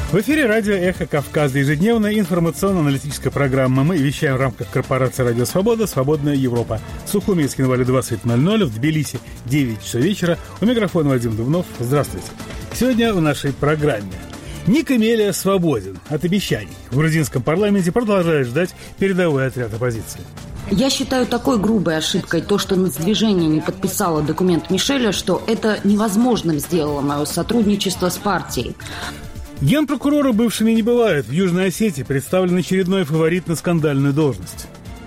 В эфире радио «Эхо Кавказа», ежедневная информационно-аналитическая программа. Мы вещаем в рамках корпорации «Радио Свобода», «Свободная Европа». В Сухуми и Скинвале 20:00, в Тбилиси 9 часов вечера. У микрофона Вадим Дубнов. Здравствуйте. Сегодня в нашей программе. Ник Эмелия свободен от обещаний. В грузинском парламенте продолжает ждать передовой отряд оппозиции. Я считаю такой грубой ошибкой то, что нацдвижение не подписало документ Мишеля, что это невозможным сделало мое сотрудничество с партией. Генпрокурора бывшими не бывает. В Южной Осетии представлен очередной фаворит на скандальную должность.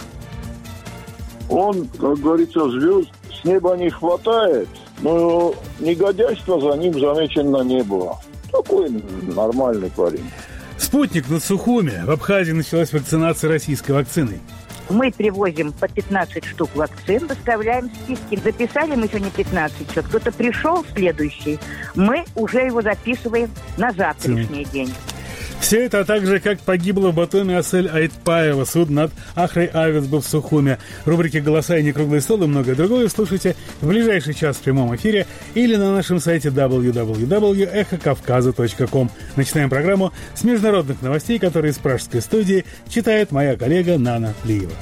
Он, как говорится, звезд с неба не хватает, но негодяйства за ним замечено не было. Такой нормальный парень. Спутник над Сухуми. В Абхазии началась вакцинация российской вакциной. Мы привозим по 15 штук вакцин, доставляем списки. Записали мы сегодня 15 человек. Кто-то пришел следующий, мы уже его записываем на завтрашний день. Все это, а также как погибла в Батуми Асель Айтпаева. Суд над Ахрой Авец был в Сухуме. Рубрики «Голоса» и «Некруглый стол» и многое другое слушайте в ближайший час в прямом эфире или на нашем сайте www.эхокавказа.ком. Начинаем программу с международных новостей, которые из пражской студии читает моя коллега Нана Плиева.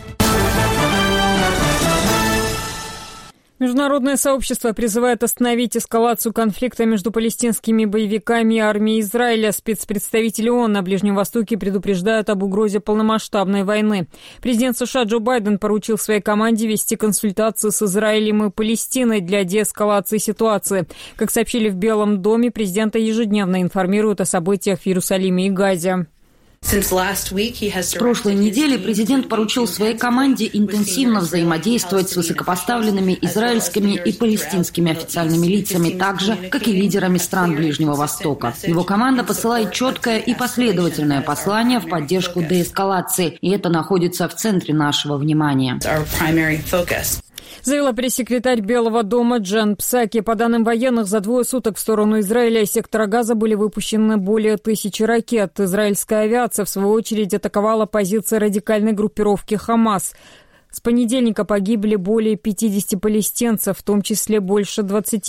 Международное сообщество призывает остановить эскалацию конфликта между палестинскими боевиками и армией Израиля. Спецпредставители ООН на Ближнем Востоке предупреждают об угрозе полномасштабной войны. Президент США Джо Байден поручил своей команде вести консультации с Израилем и Палестиной для деэскалации ситуации. Как сообщили в Белом доме, президента ежедневно информируют о событиях в Иерусалиме и Газе. С прошлой недели президент поручил своей команде интенсивно взаимодействовать с высокопоставленными израильскими и палестинскими официальными лицами, так же, как и лидерами стран Ближнего Востока. Его команда посылает четкое и последовательное послание в поддержку деэскалации, и это находится в центре нашего внимания. Заявила пресс-секретарь Белого дома Джен Псаки. По данным военных, за 2 суток в сторону Израиля из сектора Газа были выпущены более 1000 ракет. Израильская авиация, в свою очередь, атаковала позиции радикальной группировки «Хамас». С понедельника погибли более 50 палестинцев, в том числе больше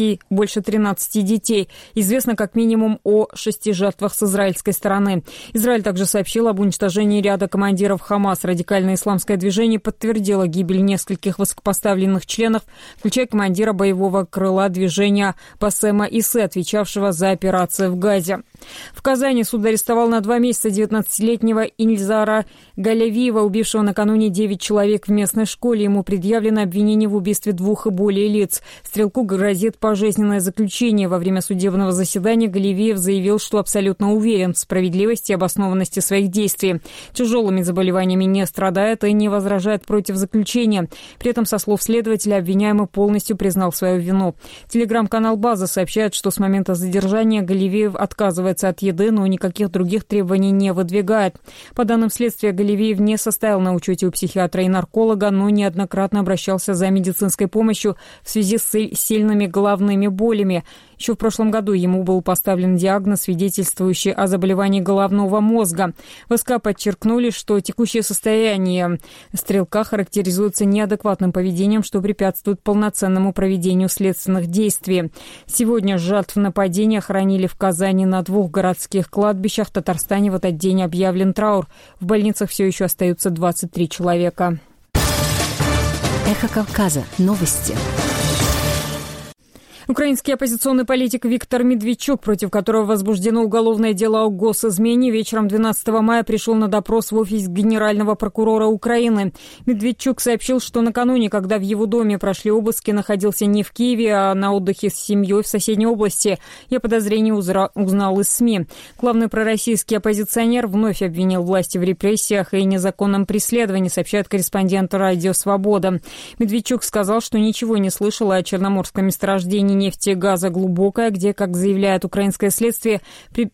13 детей. Известно как минимум о 6 жертвах с израильской стороны. Израиль также сообщил об уничтожении ряда командиров Хамас. Радикальное исламское движение подтвердило гибель нескольких высокопоставленных членов, включая командира боевого крыла движения Басема Исы, отвечавшего за операции в Газе. В Казани суд арестовал на 2 месяца 19-летнего Ильзара Галявиева, убившего накануне 9 человек в местной школе. Ему предъявлено обвинение в убийстве 2 и более лиц. Стрелку грозит пожизненное заключение. Во время судебного заседания Галявиев заявил, что абсолютно уверен в справедливости и обоснованности своих действий. Тяжелыми заболеваниями не страдает и не возражает против заключения. При этом, со слов следователя, обвиняемый полностью признал свою вину. Телеграм-канал «База» сообщает, что с момента задержания Галявиев отказывается от еды, но никаких других требований не выдвигает. По данным следствия, Галявиев не состоял на учете у психиатра и нарколога, но неоднократно обращался за медицинской помощью в связи с сильными головными болями. Еще в прошлом году ему был поставлен диагноз, свидетельствующий о заболевании головного мозга. В СК подчеркнули, что текущее состояние стрелка характеризуется неадекватным поведением, что препятствует полноценному проведению следственных действий. Сегодня жертв нападения хоронили в Казани на 2 городских кладбищах. В Татарстане в этот день объявлен траур. В больницах все еще остаются 23 человека. Эхо Кавказа. Новости. Украинский оппозиционный политик Виктор Медведчук, против которого возбуждено уголовное дело о госизмене, вечером 12 мая пришел на допрос в офис генерального прокурора Украины. Медведчук сообщил, что накануне, когда в его доме прошли обыски, находился не в Киеве, а на отдыхе с семьей в соседней области. Я подозрение узнал из СМИ. Главный пророссийский оппозиционер вновь обвинил власти в репрессиях и незаконном преследовании, сообщает корреспондент «Радио Свобода». Медведчук сказал, что ничего не слышал о черноморском месторождении нефти и газа «Глубокое», где, как заявляет украинское следствие,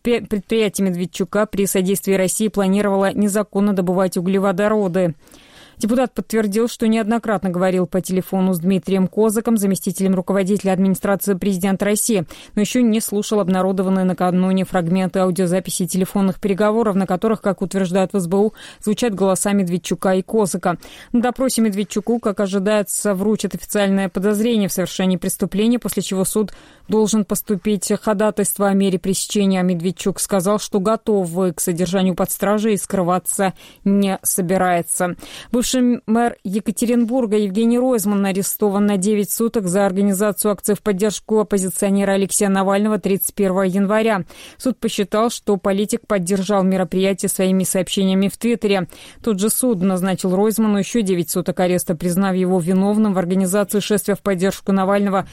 предприятие Медведчука при содействии России планировало незаконно добывать углеводороды. Депутат подтвердил, что неоднократно говорил по телефону с Дмитрием Козаком, заместителем руководителя администрации президента России, но еще не слушал обнародованные накануне фрагменты аудиозаписи телефонных переговоров, на которых, как утверждают в СБУ, звучат голоса Медведчука и Козака. На допросе Медведчуку, как ожидается, вручат официальное подозрение в совершении преступления, после чего суд должен поступить ходатайство о мере пресечения. Медведчук сказал, что готов к содержанию под стражей и скрываться не собирается. Бывший мэр Екатеринбурга Евгений Ройзман арестован на 9 суток за организацию акции в поддержку оппозиционера Алексея Навального 31 января. Суд посчитал, что политик поддержал мероприятие своими сообщениями в Твиттере. Тот же суд назначил Ройзману еще 9 суток ареста, признав его виновным в организации шествия в поддержку Навального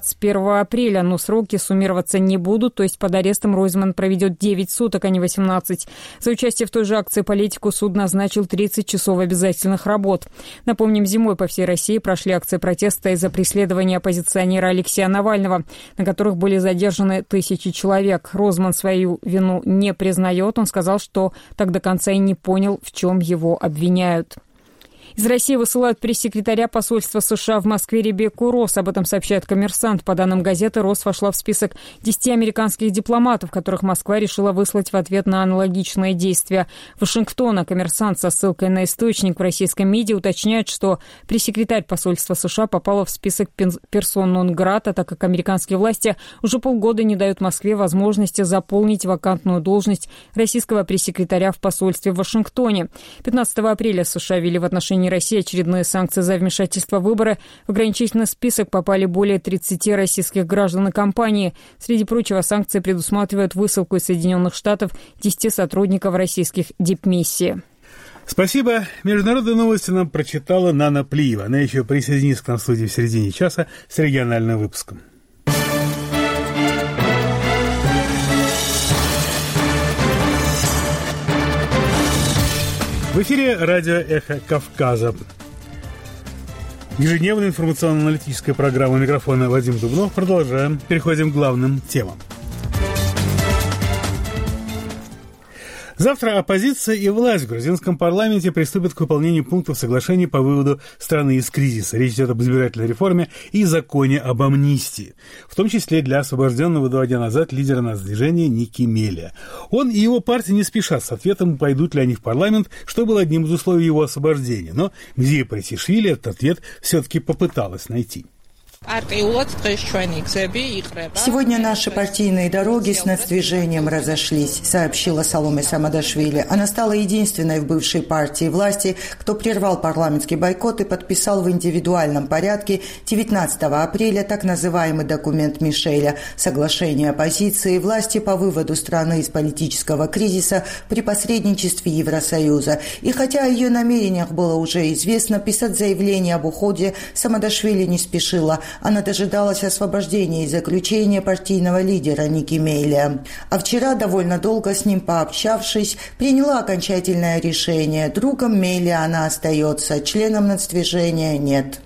21 апреля. Но сроки суммироваться не будут, то есть под арестом Ройзман проведет 9 суток, а не 18. За участие в той же акции политику суд назначил 30 часов обязательных работ. Напомним, зимой по всей России прошли акции протеста из-за преследования оппозиционера Алексея Навального, на которых были задержаны тысячи человек. Ройзман свою вину не признает. Он сказал, что так до конца и не понял, в чем его обвиняют. Из России высылают пресс-секретаря посольства США в Москве Ребекку Росс. Об этом сообщает «Коммерсант». По данным газеты, Росс вошла в список 10 американских дипломатов, которых Москва решила выслать в ответ на аналогичные действия Вашингтона. «Коммерсант» со ссылкой на источник в российском МИДе уточняет, что пресс-секретарь посольства США попала в список персон нон-грата, так как американские власти уже полгода не дают Москве возможности заполнить вакантную должность российского пресс-секретаря в посольстве в Вашингтоне. 15 апреля США ввели в отношении России очередные санкции за вмешательство в выборы. В ограничительный список попали более 30 российских граждан и компаний. Среди прочего, санкции предусматривают высылку из Соединенных Штатов 10 сотрудников российских дипмиссий. Спасибо. Международные новости нам прочитала Нана Плиева. Она еще присоединится к нам в студии в середине часа с региональным выпуском. В эфире радио «Эхо Кавказа». Ежедневная информационно-аналитическая программа, микрофона Вадим Дубнов. Продолжаем. Переходим к главным темам. Завтра оппозиция и власть в грузинском парламенте приступят к выполнению пунктов соглашения по выводу страны из кризиса. Речь идет об избирательной реформе и законе об амнистии, в том числе для освобожденного 2 дня назад лидера нацдвижения Ники Мелия. Он и его партия не спешат с ответом, пойдут ли они в парламент, что было одним из условий его освобождения. Но Мзия Претишвили этот ответ все-таки попыталась найти. Сегодня наши партийные дороги с нацдвижением разошлись, сообщила Саломе Самадашвили. Она стала единственной в бывшей партии власти, кто прервал парламентский бойкот и подписал в индивидуальном порядке 19 апреля так называемый документ Мишеля – соглашение оппозиции и власти по выводу страны из политического кризиса при посредничестве Евросоюза. И хотя о ее намерениях было уже известно, писать заявление об уходе Самадашвили не спешила. Она дожидалась освобождения и заключения партийного лидера Ники Мелия. А вчера, довольно долго с ним пообщавшись, приняла окончательное решение. Другом Мелия она остается, членом нацдвижения нет.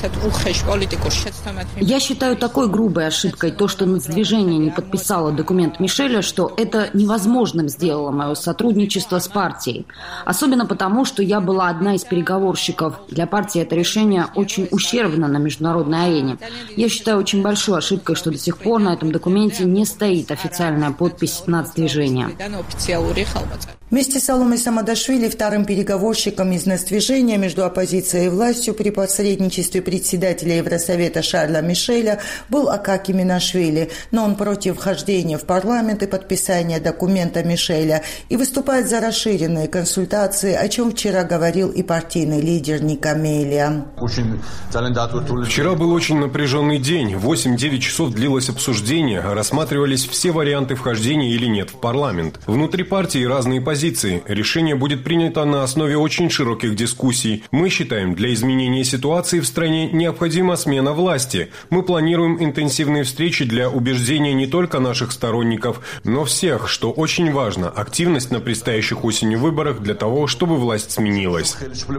Я считаю такой грубой ошибкой то, что нацдвижение не подписало документ Мишеля, что это невозможным сделало мое сотрудничество с партией. Особенно потому, что я была одна из переговорщиков. Для партии это решение очень ущербно на международной арене. Я считаю очень большой ошибкой, что до сих пор на этом документе не стоит официальная подпись нацдвижения. Вместе с Саломой Самадашвили вторым переговорщиком из нацдвижения между оппозицией и властью при посредничестве председателя Евросовета Шарля Мишеля был Акаки Минашвили, но он против вхождения в парламент и подписания документа Мишеля и выступает за расширенные консультации, о чем вчера говорил и партийный лидер Ника Мелия. Вчера был очень напряженный день. 8-9 часов длилось обсуждение, рассматривались все варианты вхождения или нет в парламент. Внутри партии разные позиции. Решение будет принято на основе очень широких дискуссий. Мы считаем, для изменения ситуации в стране стране необходима смена власти. Мы планируем интенсивные встречи для убеждения не только наших сторонников, но всех, что очень важно, активность на предстоящих осенью выборах для того, чтобы власть сменилась.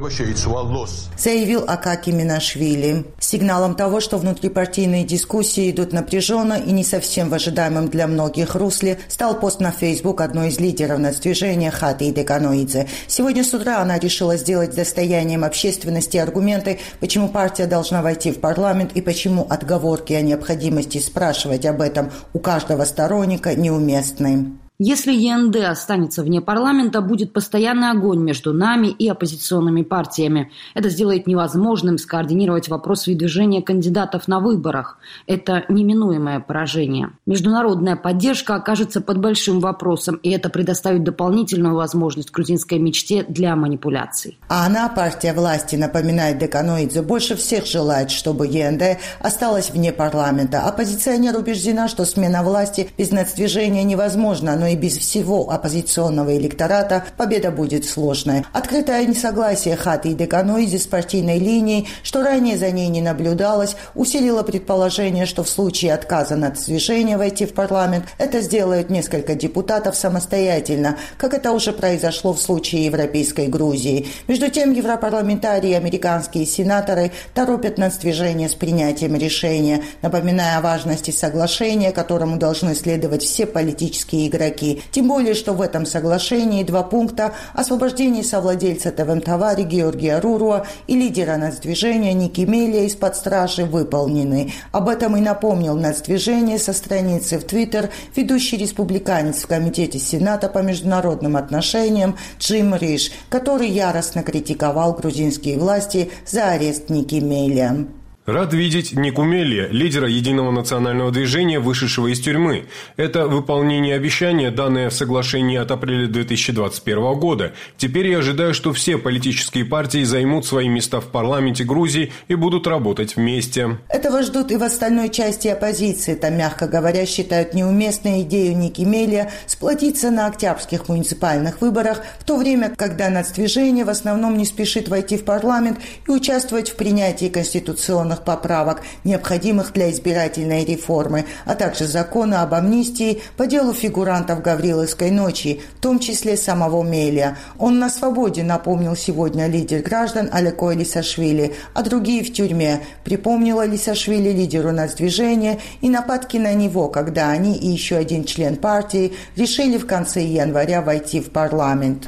Заявил Акаки Минашвили. Сигналом того, что внутрипартийные дискуссии идут напряженно и не совсем в ожидаемом для многих русле, стал пост на Facebook одной из лидеров нацдвижения Хаты Деканоидзе. Сегодня с утра она решила сделать достоянием общественности аргументы, почему партия должна войти в парламент и почему отговорки о необходимости спрашивать об этом у каждого сторонника неуместны. Если ЕНД останется вне парламента, будет постоянный огонь между нами и оппозиционными партиями. Это сделает невозможным скоординировать вопрос выдвижения кандидатов на выборах. Это неминуемое поражение. Международная поддержка окажется под большим вопросом, и это предоставит дополнительную возможность грузинской мечте для манипуляций. А она, партия власти, напоминает Деканоидзе, больше всех желает, чтобы ЕНД осталась вне парламента. Оппозиционер убеждена, что смена власти без нацдвижения невозможна, но и без всего оппозиционного электората победа будет сложной. Открытое несогласие Хаты и Деканоидзе с партийной линией, что ранее за ней не наблюдалось, усилило предположение, что в случае отказа нацдвижения войти в парламент, это сделают несколько депутатов самостоятельно, как это уже произошло в случае Европейской Грузии. Между тем, европарламентарии и американские сенаторы торопят нацдвижение с принятием решения, напоминая о важности соглашения, которому должны следовать все политические игроки. Тем более, что в этом соглашении 2 пункта: освобождение совладельца ТВМ-Товари Георгия Руруа и лидера нацдвижения Ники Мелия из-под стражи выполнены. Об этом и напомнил нацдвижение со страницы в Твиттер ведущий республиканец в Комитете Сената по международным отношениям Джим Риш, который яростно критиковал грузинские власти за арест Ники Мелия. Рад видеть Нику Мелия, лидера Единого национального движения, вышедшего из тюрьмы. Это выполнение обещания, данное в соглашении от апреля 2021 года. Теперь я ожидаю, что все политические партии займут свои места в парламенте Грузии и будут работать вместе. Этого ждут и в остальной части оппозиции. Там, мягко говоря, считают неуместной идею Ники Мелия сплотиться на октябрьских муниципальных выборах, в то время, когда нацдвижение в основном не спешит войти в парламент и участвовать в принятии конституционных поправок, необходимых для избирательной реформы, а также закона об амнистии по делу фигурантов Гавриловской ночи, в том числе самого Мелия. Он на свободе, напомнил сегодня лидер граждан Алеко Элисашвили, а другие в тюрьме. Припомнила Элисашвили лидеру нацдвижения и нападки на него, когда они и еще один член партии решили в конце января войти в парламент.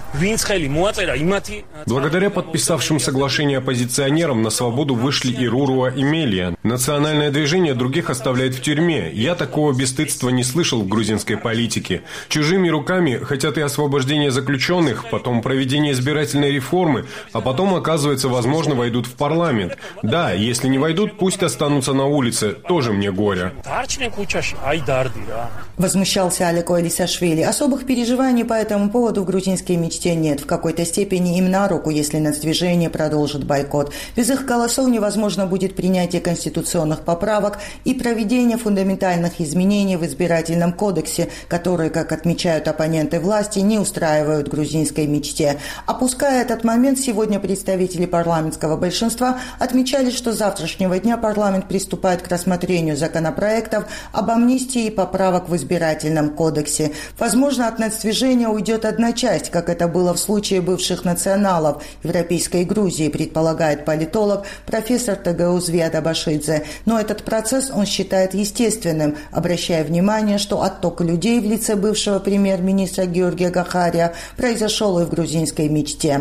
Благодаря подписавшим соглашение оппозиционерам на свободу вышли и Руруа, и Мелия. Национальное движение других оставляет в тюрьме. Я такого бесстыдства не слышал в грузинской политике. Чужими руками хотят и освобождения заключенных, потом проведение избирательной реформы, а потом, оказывается, возможно, войдут в парламент. Да, если не войдут, пусть останутся на улице. Тоже мне горе. Возмущался Алеко Элисашвили. Особых переживаний по этому поводу в грузинской мечте нет. В какой-то степени им на руку, если нацдвижение продолжит бойкот. Без их голосов невозможно будет принятие конституционных поправок и проведение фундаментальных изменений в избирательном кодексе, которые, как отмечают оппоненты власти, не устраивают грузинской мечте. Опуская этот момент, сегодня представители парламентского большинства отмечали, что с завтрашнего дня парламент приступает к рассмотрению законопроектов об амнистии и поправок в избирательном кодексе. Возможно, от нацдвижения уйдет одна часть, как это было в случае бывших националов Европейской Грузии, предполагает политолог, профессор ТГУ Звиада Башидзе. Но этот процесс он считает естественным, обращая внимание, что отток людей в лице бывшего премьер-министра Георгия Гахария произошел и в грузинской мечте.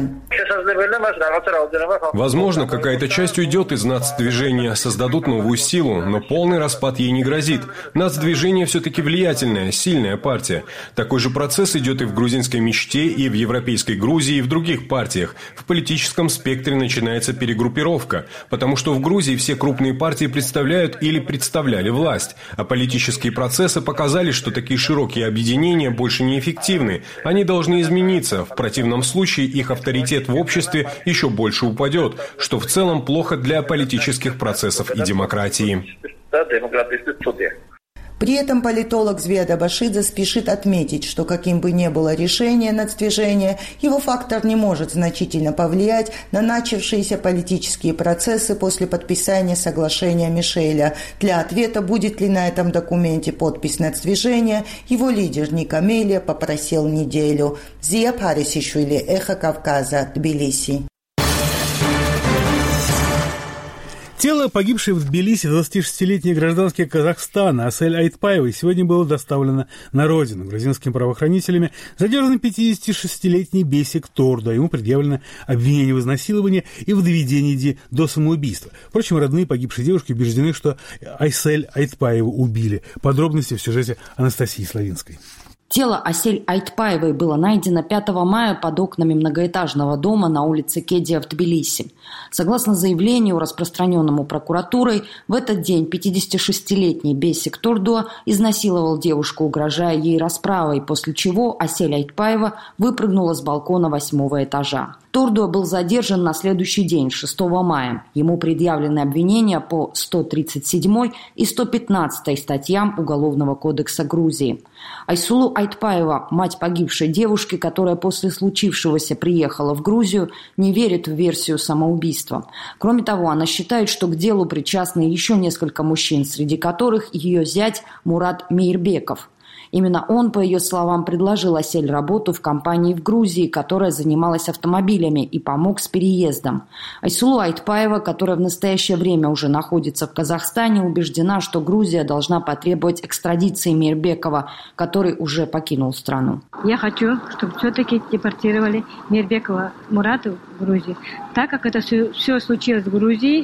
Возможно, какая-то часть уйдет из нацдвижения, создадут новую силу, но полный распад ей не грозит. Нацдвижение все-таки влиятельная, сильная партия. Такой же процесс идет и в грузинской мечте, и в Европейской Грузии, и в других партиях. В политическом спектре начинается перегруппировка, потому что в Грузии все крупные партии представляют или представляли власть, а политические процессы показали, что такие широкие объединения больше неэффективны. Они должны измениться, в противном случае их авторитет в обществе еще больше упадет, что в целом плохо для политических процессов и демократии. При этом политолог Зведа Башидзе спешит отметить, что каким бы ни было решение нацдвижения, его фактор не может значительно повлиять на начавшиеся политические процессы после подписания соглашения Мишеля. Для ответа, будет ли на этом документе подпись нацдвижения, его лидер Ник Амелия попросил неделю. Зия Парисишвили, Эхо Кавказа, Тбилиси. Тело погибшей в Тбилиси 26-летней гражданки Казахстана Асель Айтпаевой сегодня было доставлено на родину. Грузинскими правоохранителями задержан 56-летний Бесик Тордо. Ему предъявлено обвинение в изнасиловании и в доведении до самоубийства. Впрочем, родные погибшей девушки убеждены, что Асель Айтпаеву убили. Подробности в сюжете Анастасии Славинской. Тело Асель Айтпаевой было найдено 5 мая под окнами многоэтажного дома на улице Кедия в Тбилиси. Согласно заявлению, распространенному прокуратурой, в этот день 56-летний Бесик Тордо изнасиловал девушку, угрожая ей расправой, после чего Асель Айтпаева выпрыгнула с балкона 8-го этажа. Тордо был задержан на следующий день, 6 мая. Ему предъявлены обвинения по 137 и 115 статьям Уголовного кодекса Грузии. Айсулу Айтпаева, мать погибшей девушки, которая после случившегося приехала в Грузию, не верит в версию самоубийства. Кроме того, она считает, что к делу причастны еще несколько мужчин, среди которых ее зять Мурат Мейрбеков. Именно он, по ее словам, предложил Асель работу в компании в Грузии, которая занималась автомобилями, и помог с переездом. Айсулу Айтпаева, которая в настоящее время уже находится в Казахстане, убеждена, что Грузия должна потребовать экстрадиции Мейрбекова, который уже покинул страну. Я хочу, чтобы все-таки депортировали Мейрбекова Мурата в Грузию, так как это все случилось в Грузии,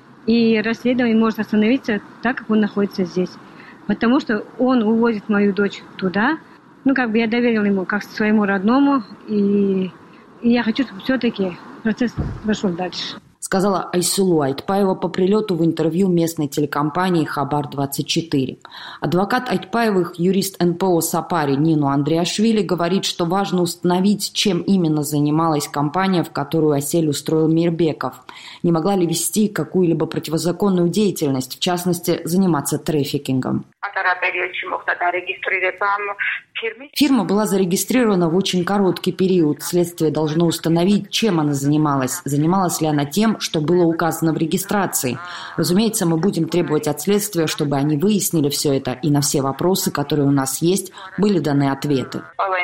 и расследование может остановиться, так как он находится здесь. Потому что он увозит мою дочь туда. Я доверила ему как своему родному. И я хочу, чтобы все-таки процесс прошел дальше. Сказала Айсулу Айтпаева по прилету в интервью местной телекомпании «Хабар-24». Адвокат Айтпаевых, юрист НПО «Сапари» Нину Андриашвили говорит, что важно установить, чем именно занималась компания, в которую Асель устроил Мейрбеков. Не могла ли вести какую-либо противозаконную деятельность, в частности, заниматься трафикингом. Фирма была зарегистрирована в очень короткий период. Следствие должно установить, чем она занималась. Занималась ли она тем, что было указано в регистрации. Разумеется, мы будем требовать от следствия, чтобы они выяснили все это, и на все вопросы, которые у нас есть, были даны ответы.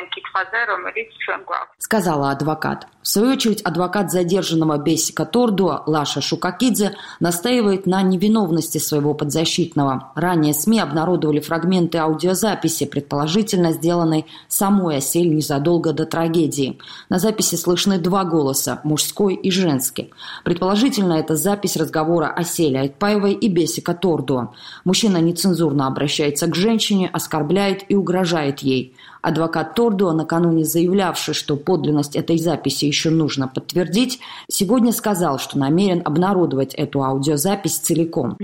Сказала адвокат. В свою очередь, адвокат задержанного Бесика Тордо Лаша Шукакидзе настаивает на невиновности своего подзащитного. Ранее СМИ обнародовали фрагменты аудиозаписи, предположительно сделанной самой Асель незадолго до трагедии. На записи слышны два голоса – мужской и женский. Предположительно, это запись разговора Асели Айтпаевой и Бесика Тордо. Мужчина нецензурно обращается к женщине, оскорбляет и угрожает ей. Адвокат Тордо, накануне заявлявший, что подлинность этой записи еще нужно подтвердить, сегодня сказал, что намерен обнародовать эту аудиозапись целиком.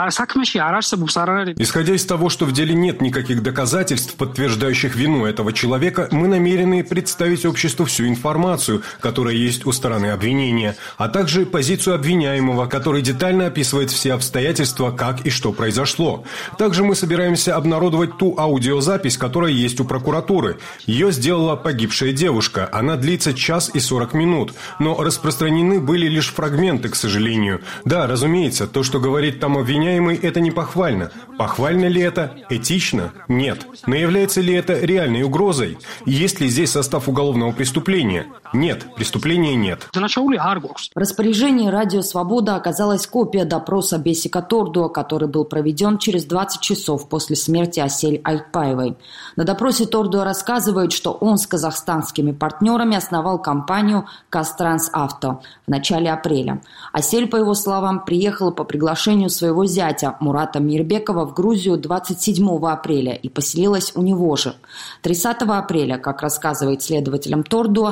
Исходя из того, что в деле нет никаких доказательств, подтверждающих вину этого человека, мы намерены представить обществу всю информацию, которая есть у стороны обвинения, а также позицию обвиняемого, который детально описывает все обстоятельства, как и что произошло. Также мы собираемся обнародовать ту аудиозапись, которая есть у прокуратуры. Ее сделала погибшая девушка. Она длится 1 час и 40 минут. Но распространены были лишь фрагменты, к сожалению. Да, разумеется, то, что говорит там обвиняемый, это не похвально. Похвально ли это? Этично? Нет. Но является ли это реальной угрозой? Есть ли здесь состав уголовного преступления? Нет. Преступления нет. В распоряжении «Радио Свобода» оказалась копия допроса Бесика Тордо, который был проведен через 20 часов после смерти Асель Айтпаевой. На допросе Тордо рассказывает, что он с казахстанскими партнерами основал компанию «Казтрансавто» в начале апреля. Асель, по его словам, приехала по приглашению своего зятя Мурата Мейрбекова в Грузию 27 апреля и поселилась у него же. 30 апреля, как рассказывает следователям Тордо, девушка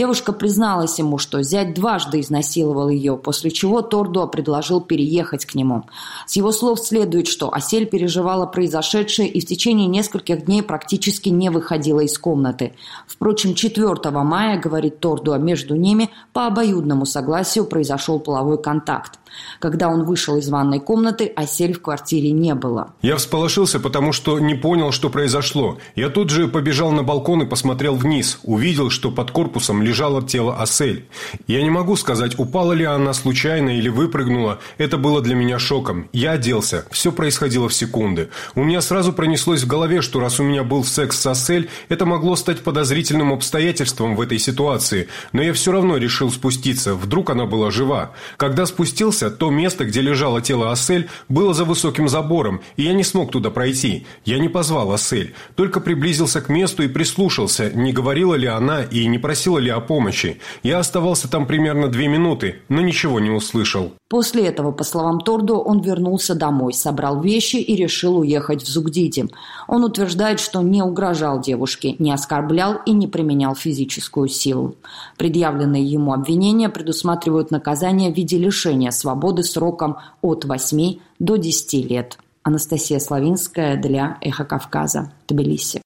Девушка призналась ему, что зять дважды изнасиловал ее, после чего Тордуа предложил переехать к нему. С его слов следует, что Асель переживала произошедшее и в течение нескольких дней практически не выходила из комнаты. Впрочем, 4 мая, говорит Тордуа, между ними по обоюдному согласию произошел половой контакт. Когда он вышел из ванной комнаты, Асель в квартире не было. Я всполошился, потому что не понял, что произошло. Я тут же побежал на балкон и посмотрел вниз. Увидел, что под корпусом лежало тело Асель. Я не могу сказать, упала ли она случайно или выпрыгнула. Это было для меня шоком. Я оделся. Все происходило в секунды. У меня сразу пронеслось в голове, что раз у меня был секс с Асель, это могло стать подозрительным обстоятельством в этой ситуации. Но я все равно решил спуститься. Вдруг она была жива. Когда спустился, то место, где лежало тело Асель, было за высоким забором, и я не смог туда пройти. Я не позвал Асель, только приблизился к месту и прислушался, не говорила ли она и не просила ли о помощи. Я оставался там примерно 2 минуты, но ничего не услышал. После этого, по словам Тордуа, он вернулся домой, собрал вещи и решил уехать в Зугдиди. Он утверждает, что не угрожал девушке, не оскорблял и не применял физическую силу. Предъявленные ему обвинения предусматривают наказание в виде лишения свободы сроком от 8 до 10 лет. Анастасия Славинская для «Эхо Кавказа», Тбилиси.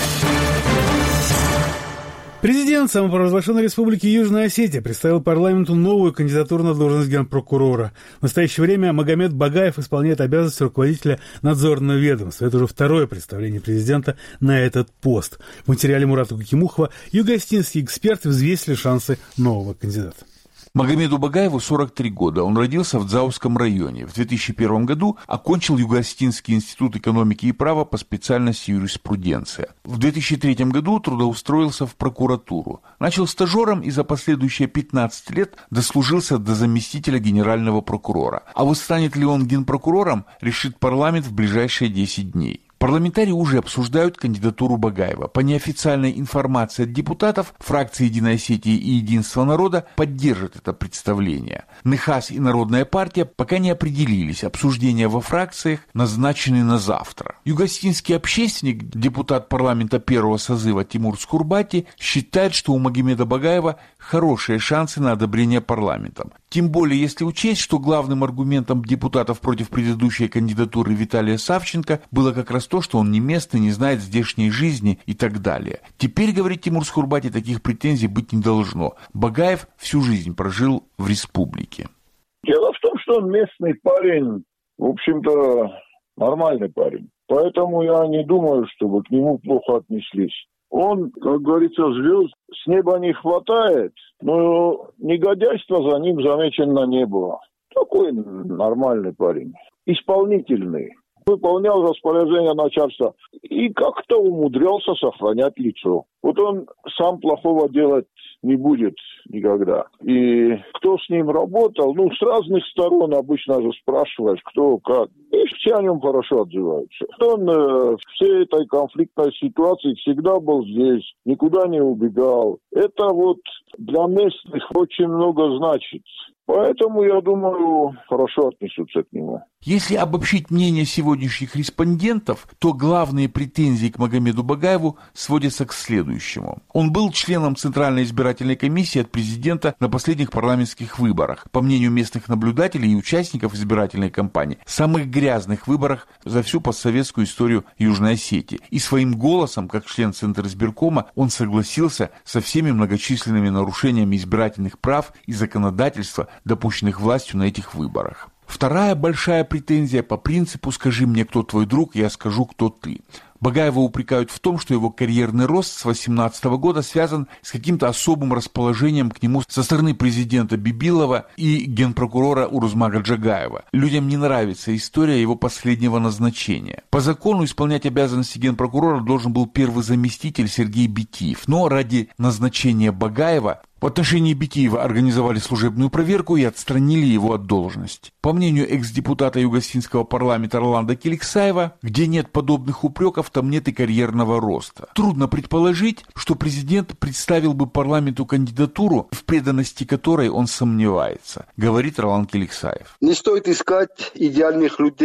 Президент самопровозглашенной республики Южная Осетия представил парламенту новую кандидатуру на должность генпрокурора. В настоящее время Магомед Багаев исполняет обязанности руководителя надзорного ведомства. Это уже второе представление президента на этот пост. В материале Мурата Кукимухова юго-осетинские эксперты взвесили шансы нового кандидата. Магомеду Багаеву 43 года. Он родился в Дзауском районе. В 2001 году окончил Юго-Осетинский институт экономики и права по специальности юриспруденция. В 2003 году трудоустроился в прокуратуру. Начал стажером и за последующие 15 лет дослужился до заместителя генерального прокурора. А вот станет ли он генпрокурором, решит парламент в ближайшие 10 дней. Парламентарии уже обсуждают кандидатуру Багаева. По неофициальной информации от депутатов, фракции «Единой Осетии» и «Единство народа» поддержат это представление. НХАС и Народная партия пока не определились. Обсуждения во фракциях назначены на завтра. Юго-осетинский общественник, депутат парламента первого созыва Тимур Скурбати, считает, что у Магомеда Багаева хорошие шансы на одобрение парламентом. Тем более, если учесть, что главным аргументом депутатов против предыдущей кандидатуры Виталия Савченко было как раз то, что он не местный, не знает здешней жизни и так далее. Теперь, говорит Тимур Скурбати, таких претензий быть не должно. Багаев всю жизнь прожил в республике. Дело в том, что он местный парень, в общем-то, нормальный парень. Поэтому я не думаю, чтобы к нему плохо отнеслись. Он, как говорится, звезд с неба не хватает, но негодяйства за ним замечено не было. Такой нормальный парень, исполнительный. Выполнял распоряжение начальства и как-то умудрялся сохранять лицо. Вот он сам плохого делать не будет никогда. И кто с ним работал, с разных сторон обычно же спрашиваешь, кто как. И все о нем хорошо отзываются. Он в всей этой конфликтной ситуации всегда был здесь, никуда не убегал. Это вот для местных очень много значит. Поэтому, я думаю, хорошо отнесутся к нему. Если обобщить мнение сегодняшних респондентов, то главные претензии к Магомеду Багаеву сводятся к следующему. Он был членом Центральной избирательной комиссии от президента на последних парламентских выборах. По мнению местных наблюдателей и участников избирательной кампании, самых грязных выборах за всю постсоветскую историю Южной Осетии. И своим голосом, как член Центризбиркома, он согласился со всеми многочисленными нарушениями избирательных прав и законодательства, допущенных властью на этих выборах. Вторая большая претензия по принципу «скажи мне, кто твой друг, я скажу, кто ты». Багаева упрекают в том, что его карьерный рост с 2018 года связан с каким-то особым расположением к нему со стороны президента Бибилова и генпрокурора Урузмага Джагаева. Людям не нравится история его последнего назначения. По закону исполнять обязанности генпрокурора должен был первый заместитель Сергей Битиев, но ради назначения Багаева в отношении Битиева организовали служебную проверку и отстранили его от должности. По мнению экс-депутата Юго-Осетинского парламента Роланда Келиксаева, где нет подобных упреков, там нет и карьерного роста. Трудно предположить, что президент представил бы парламенту кандидатуру, в преданности которой он сомневается, говорит Роланд Келиксаев. Не стоит искать идеальных людей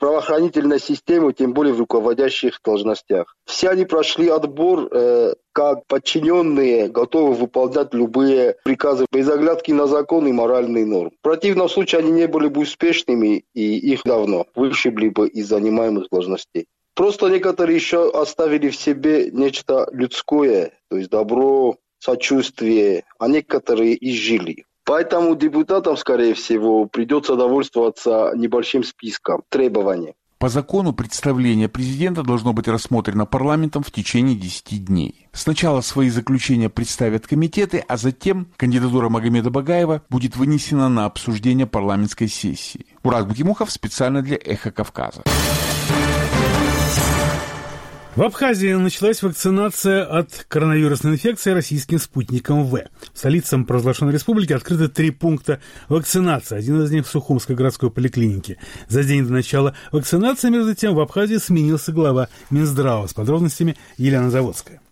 правоохранительной системы, тем более в руководящих должностях. Все они прошли отбор как подчиненные, готовы выполнять любые приказы без оглядки на закон и моральные нормы. В противном случае они не были бы успешными, и их давно вышибли бы из занимаемых должностей. Просто некоторые еще оставили в себе нечто людское, то есть добро, сочувствие, а некоторые изжили. Поэтому депутатам, скорее всего, придется довольствоваться небольшим списком требований. По закону представление президента должно быть рассмотрено парламентом в течение 10 дней. Сначала свои заключения представят комитеты, а затем кандидатура Магомеда Багаева будет вынесена на обсуждение парламентской сессии. Мурат Бакимухов специально для «Эхо Кавказа». В Абхазии началась вакцинация от коронавирусной инфекции российским спутником В. В столице провозглашенной республики открыты 3 пункта вакцинации. Один из них в Сухумской городской поликлинике. За день до начала вакцинации, между тем, в Абхазии сменился глава Минздрава. С подробностями Елена Заводская.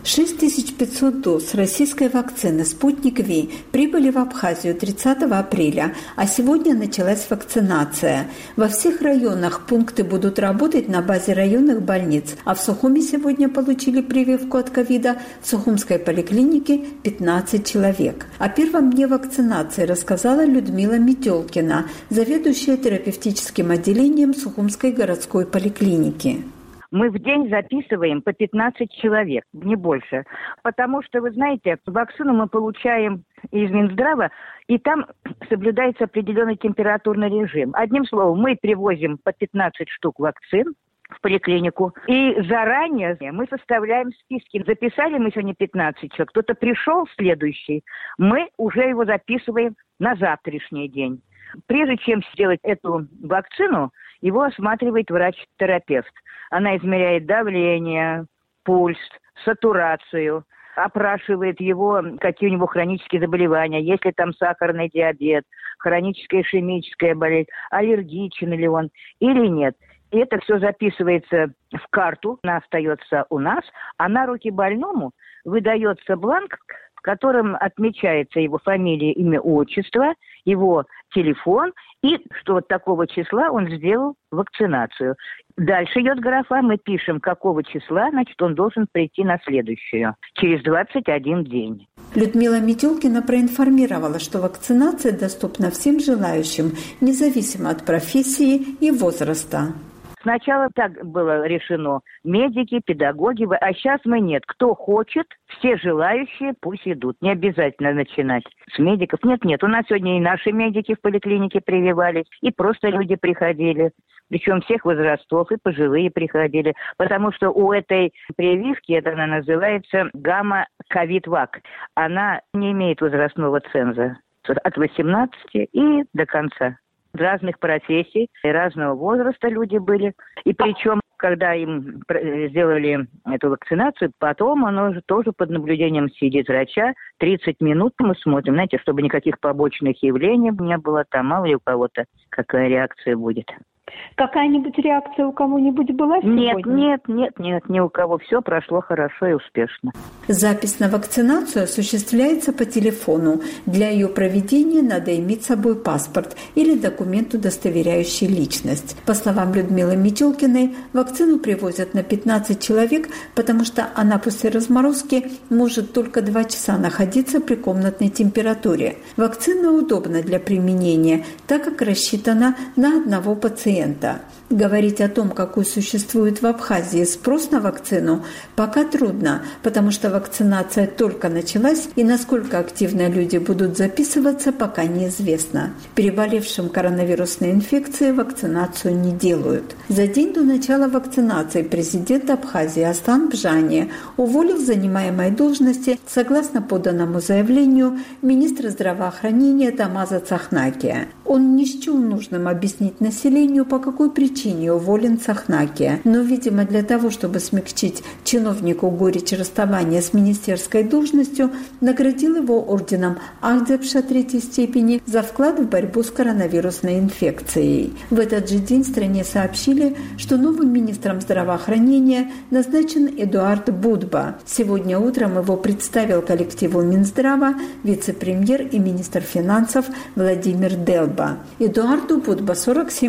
6500 доз российской вакцины «Спутник Ви» прибыли в Абхазию 30 апреля, а сегодня началась вакцинация. Во всех районах пункты будут работать на базе районных больниц, а в Сухуме сегодня получили прививку от ковида в Сухумской поликлинике 15 человек. О первом дне вакцинации рассказала Людмила Метелкина, заведующая терапевтическим отделением Сухумской городской поликлиники. Мы в день записываем по 15 человек, не больше. Потому что, вы знаете, вакцину мы получаем из Минздрава, и там соблюдается определенный температурный режим. Одним словом, мы привозим по 15 штук вакцин в поликлинику, и заранее мы составляем списки. Записали мы сегодня 15 человек, кто-то пришел следующий, мы уже его записываем на завтрашний день. Прежде чем сделать эту вакцину, его осматривает врач-терапевт. Она измеряет давление, пульс, сатурацию, опрашивает его, какие у него хронические заболевания, есть ли там сахарный диабет, хроническая ишемическая болезнь, аллергичен ли он или нет. И это все записывается в карту, она остается у нас, а на руки больному выдается бланк, в котором отмечается его фамилия, имя, отчество, его телефон и что вот такого числа он сделал вакцинацию. Дальше идет графа, мы пишем, какого числа, значит, он должен прийти на следующую, через 21 день. Людмила Метелкина проинформировала, что вакцинация доступна всем желающим, независимо от профессии и возраста. Сначала так было решено. Медики, педагоги, а сейчас мы нет. Кто хочет, все желающие пусть идут. Не обязательно начинать с медиков. Нет, у нас сегодня и наши медики в поликлинике прививались, и просто люди приходили. Причем всех возрастов, и пожилые приходили. Потому что у этой прививки, это она называется гамма-ковид-вак, она не имеет возрастного ценза. От 18 и до конца. Разных профессий, разного возраста люди были. И причем, когда им сделали эту вакцинацию, потом оно же тоже под наблюдением сидит врача. 30 минут мы смотрим, знаете, чтобы никаких побочных явлений не было. Там мало ли у кого-то какая реакция будет. Какая-нибудь реакция у кого-нибудь была сегодня? Нет, ни у кого. Все прошло хорошо и успешно. Запись на вакцинацию осуществляется по телефону. Для ее проведения надо иметь с собой паспорт или документ, удостоверяющий личность. По словам Людмилы Метелкиной, вакцину привозят на 15 человек, потому что она после разморозки может только 2 часа находиться при комнатной температуре. Вакцина удобна для применения, так как рассчитана на одного пациента. Говорить о том, какой существует в Абхазии спрос на вакцину, пока трудно, потому что вакцинация только началась, и насколько активно люди будут записываться, пока неизвестно. Переболевшим коронавирусной инфекцией вакцинацию не делают. За день до начала вакцинации президент Абхазии Астан Бжани уволил с занимаемой должности, согласно поданному заявлению, министра здравоохранения Тамаза Цахнакия. Он не счел нужным объяснить населению, по какой причине уволен Цахнакия. Но, видимо, для того, чтобы смягчить чиновнику горечь расставания с министерской должностью, наградил его орденом Ахдепша 3-й степени за вклад в борьбу с коронавирусной инфекцией. В этот же день стране сообщили, что новым министром здравоохранения назначен Эдуард Будба. Сегодня утром его представил коллективу Минздрава вице-премьер и министр финансов Владимир Делба. Эдуарду Будба 47 лет.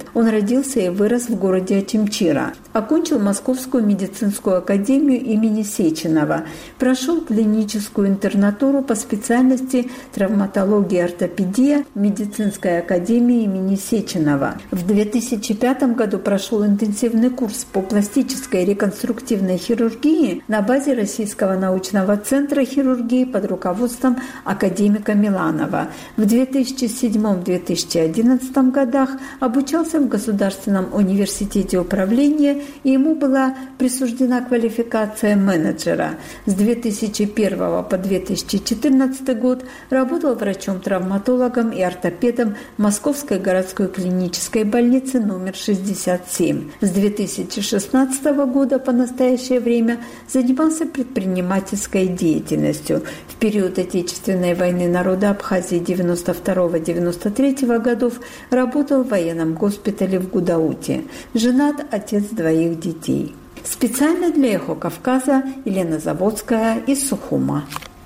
Он родился и вырос в городе Очимчира. Окончил Московскую медицинскую академию имени Сеченова. Прошел клиническую интернатуру по специальности травматология и ортопедия медицинской академии имени Сеченова. В 2005 году прошел интенсивный курс по пластической и реконструктивной хирургии на базе Российского научного центра хирургии под руководством академика Миланова. В 2007-2011 годах обучался в Государственном университете управления, и ему была присуждена квалификация менеджера. С 2001 по 2014 год работал врачом-травматологом и ортопедом Московской городской клинической больницы номер 67. С 2016 года по настоящее время занимался предпринимательской деятельностью. В период Отечественной войны народа Абхазии 92-93 годов работал в военном госпитале в Гудауте. Женат, отец 2 детей. Специально для «Эхо Кавказа» Елена Заводская из Сухума.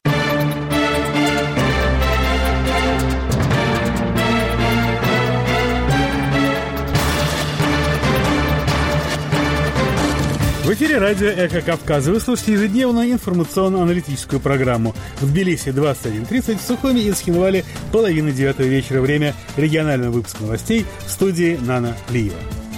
В эфире радио «Эхо Кавказа». Вы слушаете ежедневную информационно-аналитическую программу. В Тбилиси 21:30, в Сухуми и Схинвале 8:30 вечера. Время регионального выпуска новостей в студии Нана Плиева.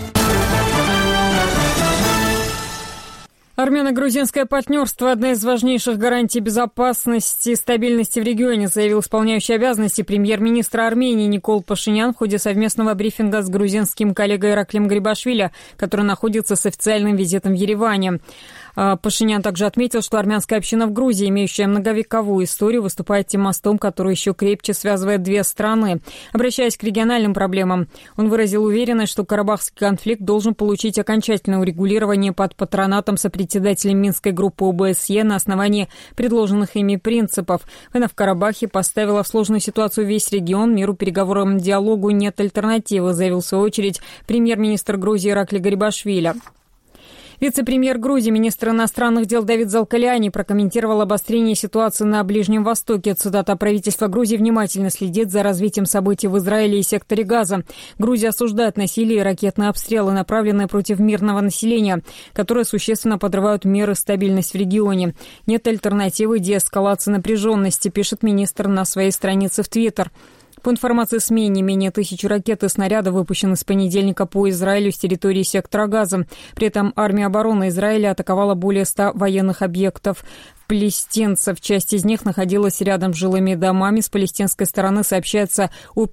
Армяно-грузинское партнерство – одна из важнейших гарантий безопасности и стабильности в регионе, заявил исполняющий обязанности премьер-министра Армении Никол Пашинян в ходе совместного брифинга с грузинским коллегой Ираклием Грибашвили, который находится с официальным визитом в Ереване. Пашинян также отметил, что армянская община в Грузии, имеющая многовековую историю, выступает тем мостом, который еще крепче связывает две страны. Обращаясь к региональным проблемам, он выразил уверенность, что карабахский конфликт должен получить окончательное урегулирование под патронатом сопредседателя Минской группы ОБСЕ на основании предложенных ими принципов. Война в Карабахе поставила в сложную ситуацию весь регион. Миру, переговорам, диалогу нет альтернативы, заявил в свою очередь премьер-министр Грузии Иракли Гарибашвили. Вице-премьер Грузии, министр иностранных дел Давид Залкаляни прокомментировал обострение ситуации на Ближнем Востоке. Цитата: «Правительство Грузии внимательно следит за развитием событий в Израиле и секторе Газа. Грузия осуждает насилие и ракетные обстрелы, направленные против мирного населения, которые существенно подрывают мир и стабильность в регионе. Нет альтернативы деэскалации напряженности», пишет министр на своей странице в Твиттер. По информации СМИ, не менее 1000 ракет и снарядов выпущены с понедельника по Израилю с территории сектора Газа. При этом армия обороны Израиля атаковала более 100 военных объектов палестинцев. Часть из них находилась рядом с жилыми домами. С палестинской стороны сообщается о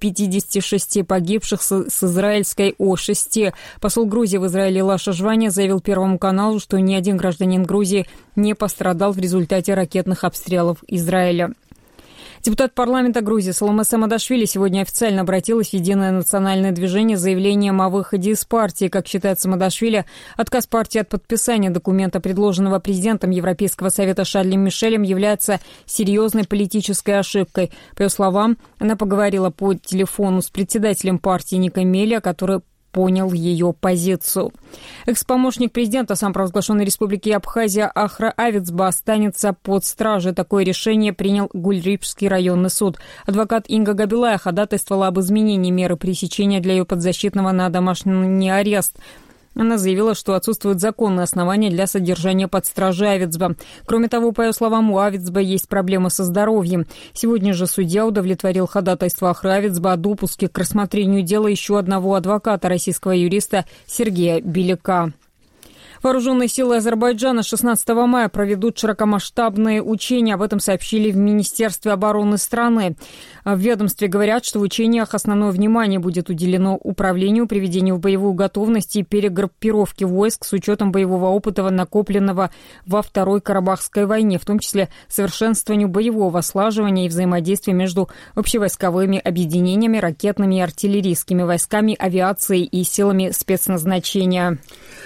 56 погибших, с израильской о 6. Посол Грузии в Израиле Лаша Жваня заявил Первому каналу, что ни один гражданин Грузии не пострадал в результате ракетных обстрелов Израиля. Депутат парламента Грузии Саломе Самадашвили сегодня официально обратилась в Единое национальное движение с заявлением о выходе из партии. Как считает Самадашвили, отказ партии от подписания документа, предложенного президентом Европейского совета Шарлем Мишелем, является серьезной политической ошибкой. По ее словам, она поговорила по телефону с председателем партии Ником Мелия, который понял ее позицию. Экс-помощник президента самопровозглашенной республики Абхазия Ахра Авицба останется под стражей. Такое решение принял Гульрипский районный суд. Адвокат Инга Габилая ходатайствовала об изменении меры пресечения для ее подзащитного на домашний арест. Она заявила, что отсутствуют законные основания для содержания под стражей Авицба. Кроме того, по ее словам, у Авицба есть проблемы со здоровьем. Сегодня же судья удовлетворил ходатайство Ахры Авицба о допуске к рассмотрению дела еще одного адвоката, российского юриста Сергея Беляка. Вооруженные силы Азербайджана 16 мая проведут широкомасштабные учения. Об этом сообщили в Министерстве обороны страны. В ведомстве говорят, что в учениях основное внимание будет уделено управлению, приведению в боевую готовность и перегруппировке войск с учетом боевого опыта, накопленного во Второй Карабахской войне, в том числе совершенствованию боевого слаживания и взаимодействия между общевойсковыми объединениями, ракетными и артиллерийскими войсками, авиацией и силами спецназначения.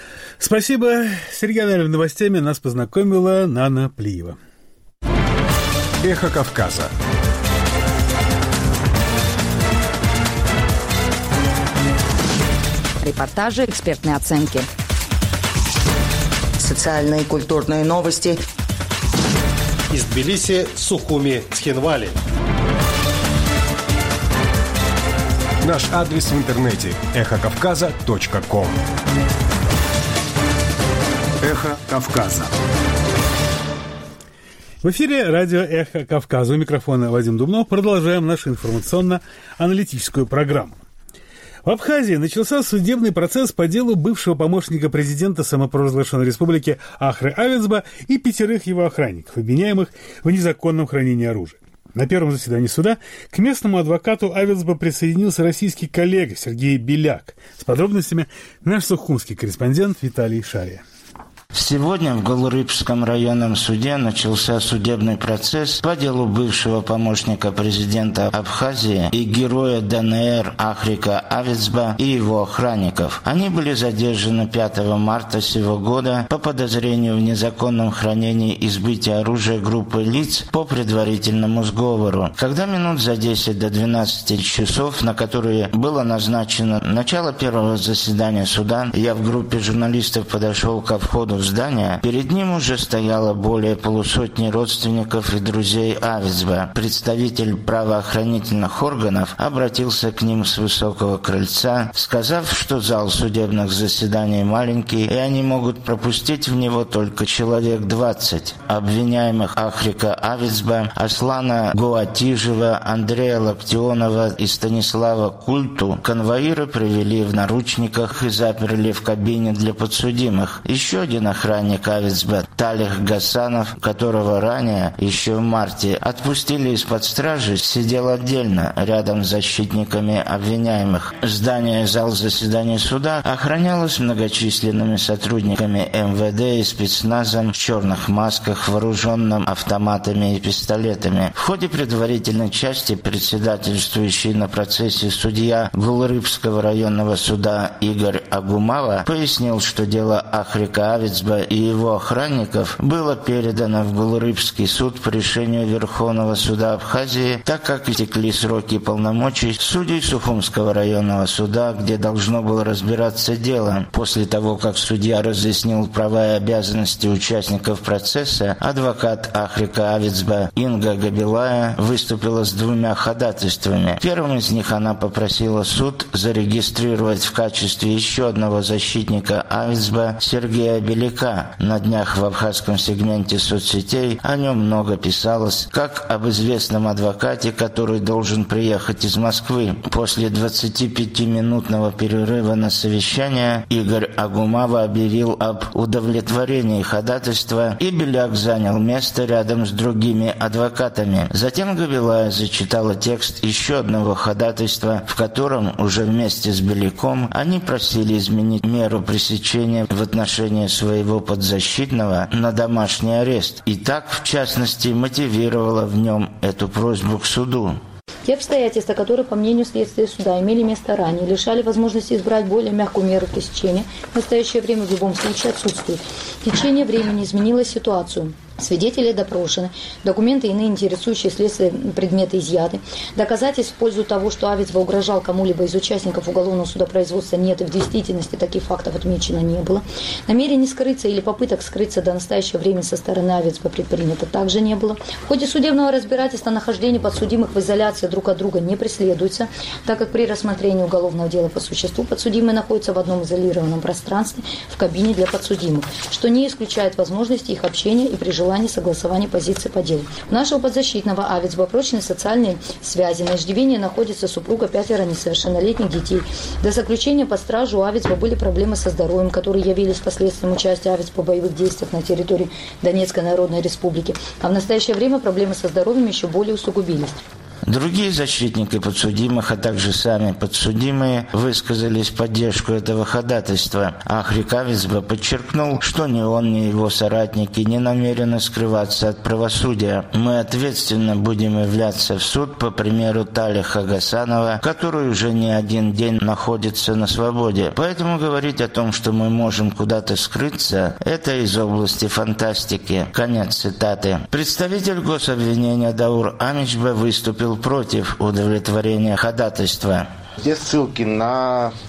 Спасибо. С региональными новостями нас познакомила Нана Плиева. Эхо Кавказа. Репортажи, экспертные оценки. Социальные и культурные новости. Из Тбилиси, Сухуми, Схинвали. Наш адрес в интернете – эхокавказа.ком. Эхо Кавказа. В эфире радио «Эхо Кавказа». У микрофона Вадим Дубнов. Продолжаем нашу информационно-аналитическую программу. В Абхазии начался судебный процесс по делу бывшего помощника президента самопровозглашенной республики Ахры Авицба и 5 его охранников, обвиняемых в незаконном хранении оружия. На первом заседании суда к местному адвокату Авицба присоединился российский коллега Сергей Беляк. С подробностями наш сухумский корреспондент Виталий Шария. Сегодня в Голурыпском районном суде начался судебный процесс по делу бывшего помощника президента Абхазии и героя ДНР Ахрика Авицба и его охранников. Они были задержаны 5 марта сего года по подозрению в незаконном хранении и сбытии оружия группы лиц по предварительному сговору. Когда минут за 10 до 12 часов, на которые было назначено начало первого заседания суда, я в группе журналистов подошел ко входу в здание, перед ним уже стояло более полусотни родственников и друзей Авицба. Представитель правоохранительных органов обратился к ним с высокого крыльца, сказав, что зал судебных заседаний маленький, и они могут пропустить в него только человек 20. Обвиняемых Ахрика Авицба, Аслана Гуатижева, Андрея Локтионова и Станислава Культу конвоиры привели в наручниках и заперли в кабине для подсудимых. Еще один охранник Авицба, Талих Гасанов, которого ранее, еще в марте, отпустили из-под стражи, сидел отдельно, рядом с защитниками обвиняемых. Здание зал заседаний суда охранялось многочисленными сотрудниками МВД и спецназом в черных масках, вооруженным автоматами и пистолетами. В ходе предварительной части председательствующий на процессе судья Голурыпского районного суда Игорь Агумава пояснил, что дело Ахрика Авицба и его охранников было передано в Голурыпский суд по решению Верховного суда Абхазии, так как истекли сроки полномочий судей Сухумского районного суда, где должно было разбираться дело. После того, как судья разъяснил права и обязанности участников процесса, адвокат Ахрика Авицба Инга Габилая выступила с 2 ходатайствами. Первым из них она попросила суд зарегистрировать в качестве еще одного защитника Авицба Сергея Беляка. На днях в абхазском сегменте соцсетей о нем много писалось, как об известном адвокате, который должен приехать из Москвы. После 25-минутного перерыва на совещание Игорь Агумава объявил об удовлетворении ходатайства, и Беляк занял место рядом с другими адвокатами. Затем Габилая зачитала текст еще одного ходатайства, в котором уже вместе с Беляком они просили изменить меру пресечения в отношении своего подзащитного на домашний арест, и так, в частности, мотивировала в нем эту просьбу к суду. Те обстоятельства, которые, по мнению следствия суда, имели место ранее, лишали возможности избрать более мягкую меру пресечения, в настоящее время в любом случае отсутствует. Течение времени изменило ситуацию. Свидетели допрошены, документы и иные интересующие следствие предметы изъяты. Доказательств в пользу того, что Авицба угрожал кому-либо из участников уголовного судопроизводства, нет, и в действительности таких фактов отмечено не было. Намерений скрыться или попыток скрыться до настоящего времени со стороны Авицба предпринято также не было. В ходе судебного разбирательства нахождение подсудимых в изоляции друг от друга не преследуется, так как при рассмотрении уголовного дела по существу подсудимые находятся в одном изолированном пространстве в кабине для подсудимых, что не исключает возможности их общения и при желании согласования позиции по делу. У нашего подзащитного Авицба прочные социальные связи. На иждивении находится супруга, 5 несовершеннолетних детей. До заключения под стражу у Авицба были проблемы со здоровьем, которые явились последствием участия Авицба в боевых действиях на территории Донецкой Народной Республики. А в настоящее время проблемы со здоровьем еще более усугубились. Другие защитники подсудимых, а также сами подсудимые, высказались в поддержку этого ходатайства. Ахрик Авицба подчеркнул, что ни он, ни его соратники не намерены скрываться от правосудия. Мы ответственно будем являться в суд по примеру Талиха Гасанова, который уже не один день находится на свободе. Поэтому говорить о том, что мы можем куда-то скрыться, это из области фантастики. Конец цитаты. Представитель гособвинения Даур Амичба выступил против удовлетворения ходатайства. Здесь ссылки на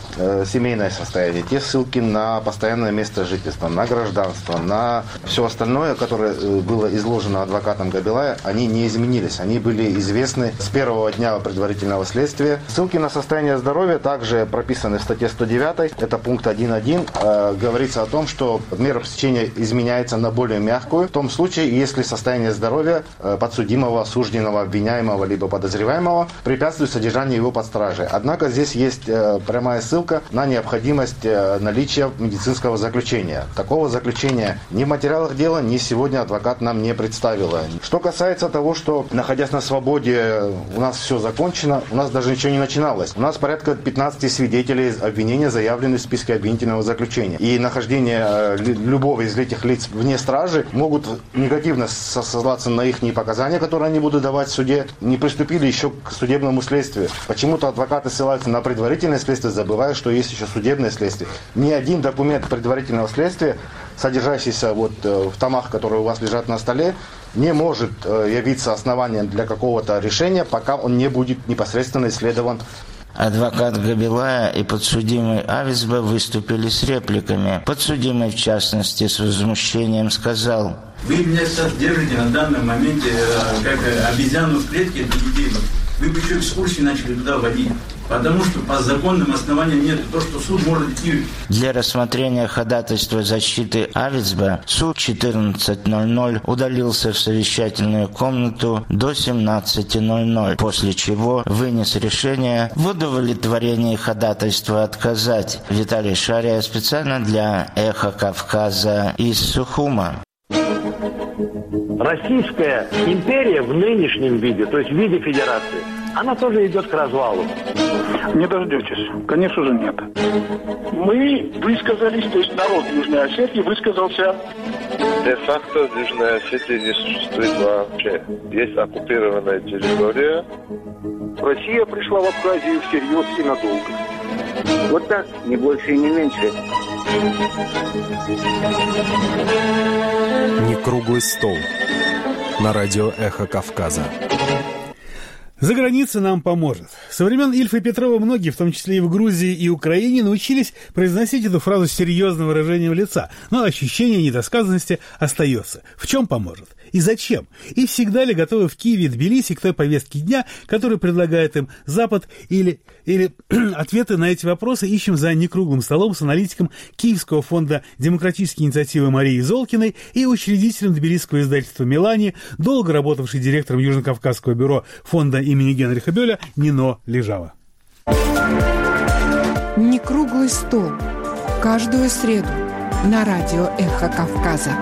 семейное состояние, те ссылки на постоянное место жительства, на гражданство, на все остальное, которое было изложено адвокатом Габилая, они не изменились. Они были известны с первого дня предварительного следствия. Ссылки на состояние здоровья также прописаны в статье 109, это пункт 1.1. Говорится о том, что мера пресечения изменяется на более мягкую, в том случае, если состояние здоровья подсудимого, осужденного, обвиняемого либо подозреваемого препятствует содержанию его под стражей. Однако здесь есть прямая ссылка на необходимость наличия медицинского заключения. Такого заключения ни в материалах дела, ни сегодня адвокат нам не представила. Что касается того, что, находясь на свободе, у нас все закончено, у нас даже ничего не начиналось. У нас порядка 15 свидетелей обвинения заявлены в списке обвинительного заключения. И нахождение любого из этих лиц вне стражи могут негативно сослаться на их показания, которые они будут давать в суде, не приступили еще к судебному следствию. Почему-то адвокаты ссылаются на предварительное следствие, забывая, что есть еще судебное следствие. Ни один документ предварительного следствия, содержащийся в томах, которые у вас лежат на столе, не может явиться основанием для какого-то решения, пока он не будет непосредственно исследован. Адвокат Габилая и подсудимый Авицба выступили с репликами. Подсудимый, в частности, с возмущением сказал: «Вы меня сейчас держите на данном моменте как обезьяну в клетке для детей. Вы бы еще экскурсии начали туда водить. Потому что по законным основаниям нет. То, что суд может идти». Для рассмотрения ходатайства защиты Авицба суд 14:00 удалился в совещательную комнату до 17:00, после чего вынес решение в удовлетворении ходатайства отказать. Виталий Шария специально для «Эхо Кавказа» из Сухума. Российская империя в нынешнем виде, то есть в виде федерации, она тоже идет к развалу. Не дождетесь. Конечно же, нет. Мы высказались, то есть народ Южной Осетии высказался. Де-факто в Южной Осетии не существует вообще. Есть оккупированная территория. Россия пришла в Абхазию всерьез и надолго. Вот так, не больше и не меньше. Не круглый стол. На радио «Эхо Кавказа». За границей нам поможет. Со времен Ильфа и Петрова многие, в том числе и в Грузии и Украине, научились произносить эту фразу с серьезным выражением лица, но ощущение недосказанности остается. В чем поможет? И зачем? И всегда ли готовы в Киеве и Тбилиси к той повестке дня, которую предлагает им Запад, или ответы на эти вопросы ищем за некруглым столом с аналитиком Киевского фонда демократической инициативы Марией Золкиной и учредителем тбилисского издательства «Мелани», долго работавшей директором Южно-Кавказского бюро фонда имени Генриха Бёля Нино Лежава. Некруглый стол. Каждую среду на радио «Эхо Кавказа».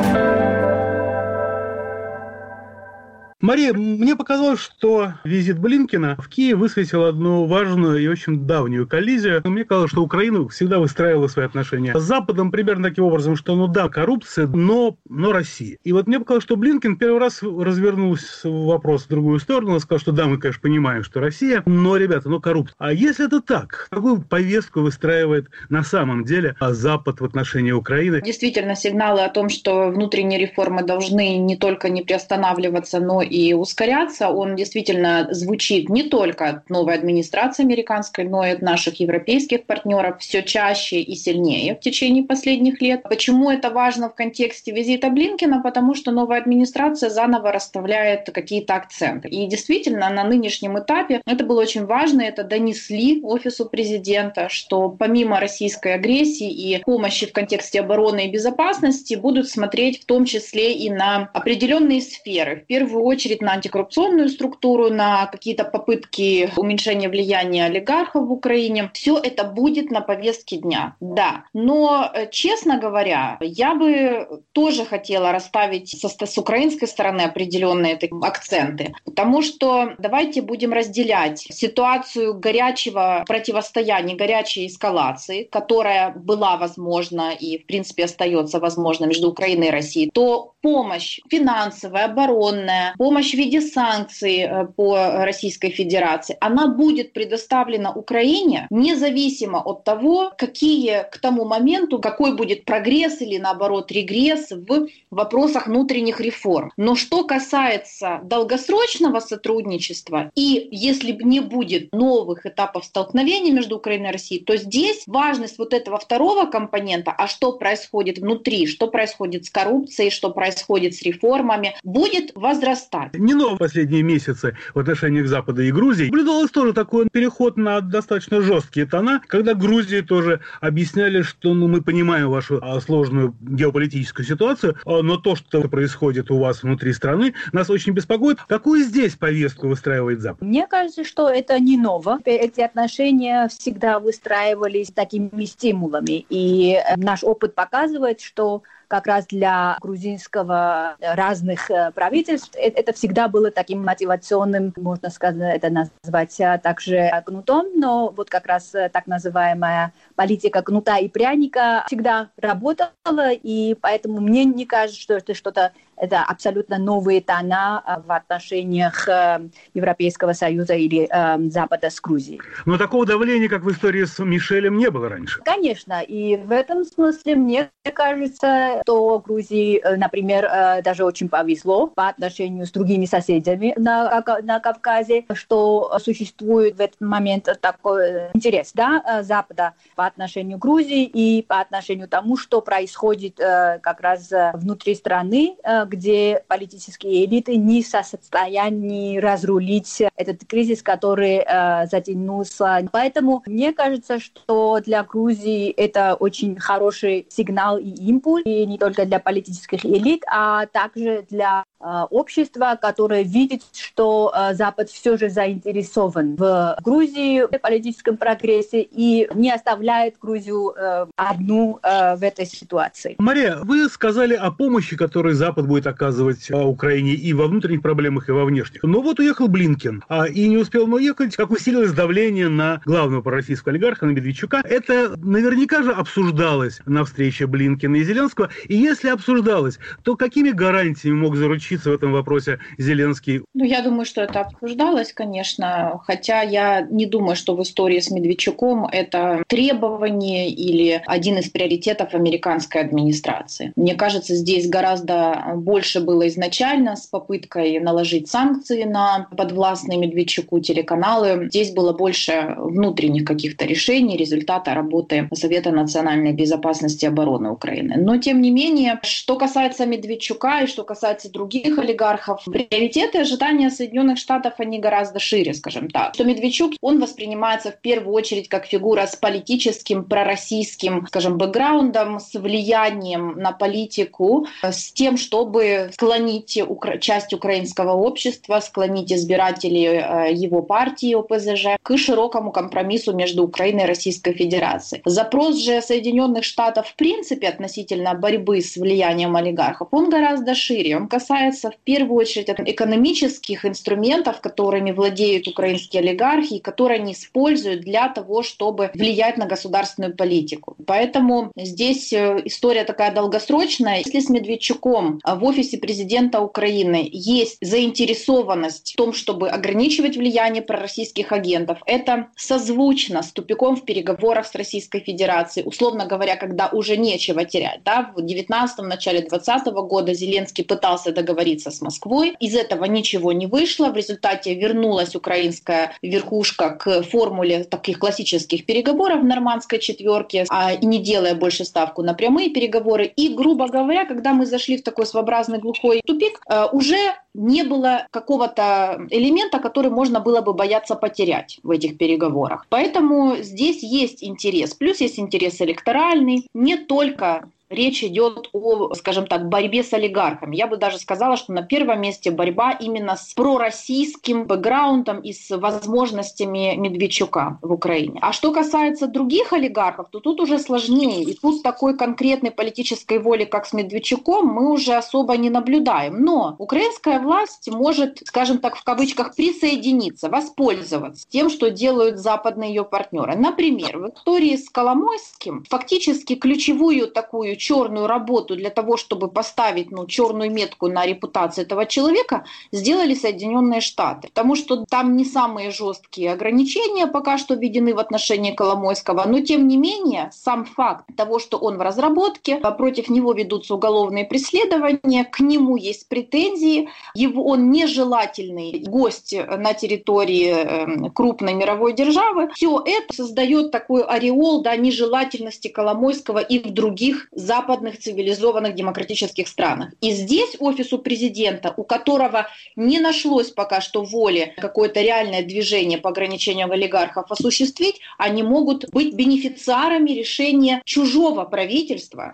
Мария, мне показалось, что визит Блинкена в Киев высветил одну важную и очень давнюю коллизию. Мне казалось, что Украина всегда выстраивала свои отношения с Западом примерно таким образом, что, да, коррупция, но Россия. И вот мне показалось, что Блинкен первый раз развернул вопрос в другую сторону, он сказал, что да, мы, конечно, понимаем, что Россия, но, ребята, коррупция. А если это так, какую повестку выстраивает на самом деле Запад в отношении Украины? Действительно, сигналы о том, что внутренние реформы должны не только не приостанавливаться, но и ускоряться, он действительно звучит не только от новой администрации американской, но и от наших европейских партнеров все чаще и сильнее в течение последних лет. Почему это важно в контексте визита Блинкена? Потому что новая администрация заново расставляет какие-то акценты. И действительно, на нынешнем этапе это было очень важно, это донесли офису президента, что помимо российской агрессии и помощи в контексте обороны и безопасности будут смотреть в том числе и на определенные сферы. В первую очередь на антикоррупционную структуру, на какие-то попытки уменьшения влияния олигархов в Украине. Все это будет на повестке дня, да. Но, честно говоря, я бы тоже хотела расставить с украинской стороны определенные акценты, потому что давайте будем разделять ситуацию горячего противостояния, горячей эскалации, которая была возможна и, в принципе, остается возможна между Украиной и Россией, то помощь финансовая, оборонная, помощь помощь в виде санкций по Российской Федерации, она будет предоставлена Украине независимо от того, какие к тому моменту, какой будет прогресс или наоборот регресс в вопросах внутренних реформ. Но что касается долгосрочного сотрудничества, и если не будет новых этапов столкновений между Украиной и Россией, то здесь важность вот этого второго компонента, а что происходит внутри, что происходит с коррупцией, что происходит с реформами, будет возрастать. Не ново в последние месяцы в отношениях Запада и Грузии наблюдалось тоже такой переход на достаточно жесткие тона, когда Грузии тоже объясняли, что мы понимаем вашу сложную геополитическую ситуацию, но то, что происходит у вас внутри страны, нас очень беспокоит. Какую здесь повестку выстраивает Запад? Мне кажется, что это не ново. Эти отношения всегда выстраивались такими стимулами. И наш опыт показывает, что как раз для грузинского разных правительств это всегда было таким мотивационным, можно сказать, это назвать также кнутом, но вот как раз так называемая политика кнута и пряника всегда работала, и поэтому мне не кажется, что это что-то, это абсолютно новые тона в отношениях Европейского Союза или Запада с Грузией. Но такого давления, как в истории с Мишелем, не было раньше. Конечно, и в этом смысле мне кажется, что Грузии, например, даже очень повезло по отношению с другими соседями на Кавказе, что существует в этот момент такой интерес, Запада по отношению к Грузии и по отношению к тому, что происходит как раз внутри страны, где политические элиты не в состоянии разрулить этот кризис, который затянулся. Поэтому мне кажется, что для Грузии это очень хороший сигнал и импульс, и не только для политических элит, а также для общества, которое видит, что Запад все же заинтересован в Грузии, в политическом прогрессе и не оставляет Грузию одну в этой ситуации. Мария, вы сказали о помощи, которую Запад будет оказывать Украине и во внутренних проблемах, и во внешних. Но вот уехал Блинкен, и не успел он уехать, как усилилось давление на главного пророссийского олигарха, на Медведчука. Это наверняка же обсуждалось на встрече Блинкена и Зеленского. И если обсуждалось, то какими гарантиями мог заручиться в этом вопросе Зеленский? Я думаю, что это обсуждалось, конечно, хотя я не думаю, что в истории с Медведчуком это требование или один из приоритетов американской администрации. Мне кажется, здесь гораздо больше было изначально с попыткой наложить санкции на подвластные Медведчуку телеканалы. Здесь было больше внутренних каких-то решений, результата работы Совета национальной безопасности и обороны Украины. Но, тем не менее, что касается Медведчука и что касается других олигархов, приоритеты и ожидания Соединенных Штатов, они гораздо шире, скажем так. Что Медведчук, он воспринимается в первую очередь как фигура с политическим, пророссийским, скажем, бэкграундом, с влиянием на политику, с тем, чтобы склонить часть украинского общества, склонить избирателей его партии ОПЗЖ к широкому компромиссу между Украиной и Российской Федерацией. Запрос же Соединенных Штатов в принципе относительно борьбы с влиянием олигархов, он гораздо шире. Он касается в первую очередь экономических инструментов, которыми владеют украинские олигархи, которые они используют для того, чтобы влиять на государственную политику. Поэтому здесь история такая долгосрочная. Если с Медведчуком в офисе президента Украины есть заинтересованность в том, чтобы ограничивать влияние пророссийских агентов, это созвучно с тупиком в переговорах с Российской Федерацией, условно говоря, когда уже нечего терять. В 19-м, начале 20-го года Зеленский пытался договориться с Москвой. Из этого ничего не вышло. В результате вернулась украинская верхушка к формуле таких классических переговоров в нормандской четверке, не делая больше ставку на прямые переговоры. И, грубо говоря, когда мы зашли в такой своеобразный глухой тупик, уже не было какого-то элемента, который можно было бы бояться потерять в этих переговорах. Поэтому здесь есть интерес. Плюс есть интерес электоральный. Не только речь идет о, скажем так, борьбе с олигархами. Я бы даже сказала, что на первом месте борьба именно с пророссийским бэкграундом и с возможностями Медведчука в Украине. А что касается других олигархов, то тут уже сложнее. И тут такой конкретной политической воли, как с Медведчуком, мы уже особо не наблюдаем. Но украинская власть может, скажем так, в кавычках, присоединиться, воспользоваться тем, что делают западные ее партнеры. Например, в истории с Коломойским фактически ключевую такую черную работу для того, чтобы поставить черную метку на репутацию этого человека, сделали Соединенные Штаты. Потому что там не самые жесткие ограничения пока что введены в отношении Коломойского, но тем не менее сам факт того, что он в разработке, против него ведутся уголовные преследования, к нему есть претензии, он нежелательный гость на территории крупной мировой державы, все это создает такой ореол нежелательности Коломойского и в других западных цивилизованных демократических странах. И здесь офису президента, у которого не нашлось пока что воли какое-то реальное движение по ограничению олигархов осуществить, они могут быть бенефициарами решения чужого правительства.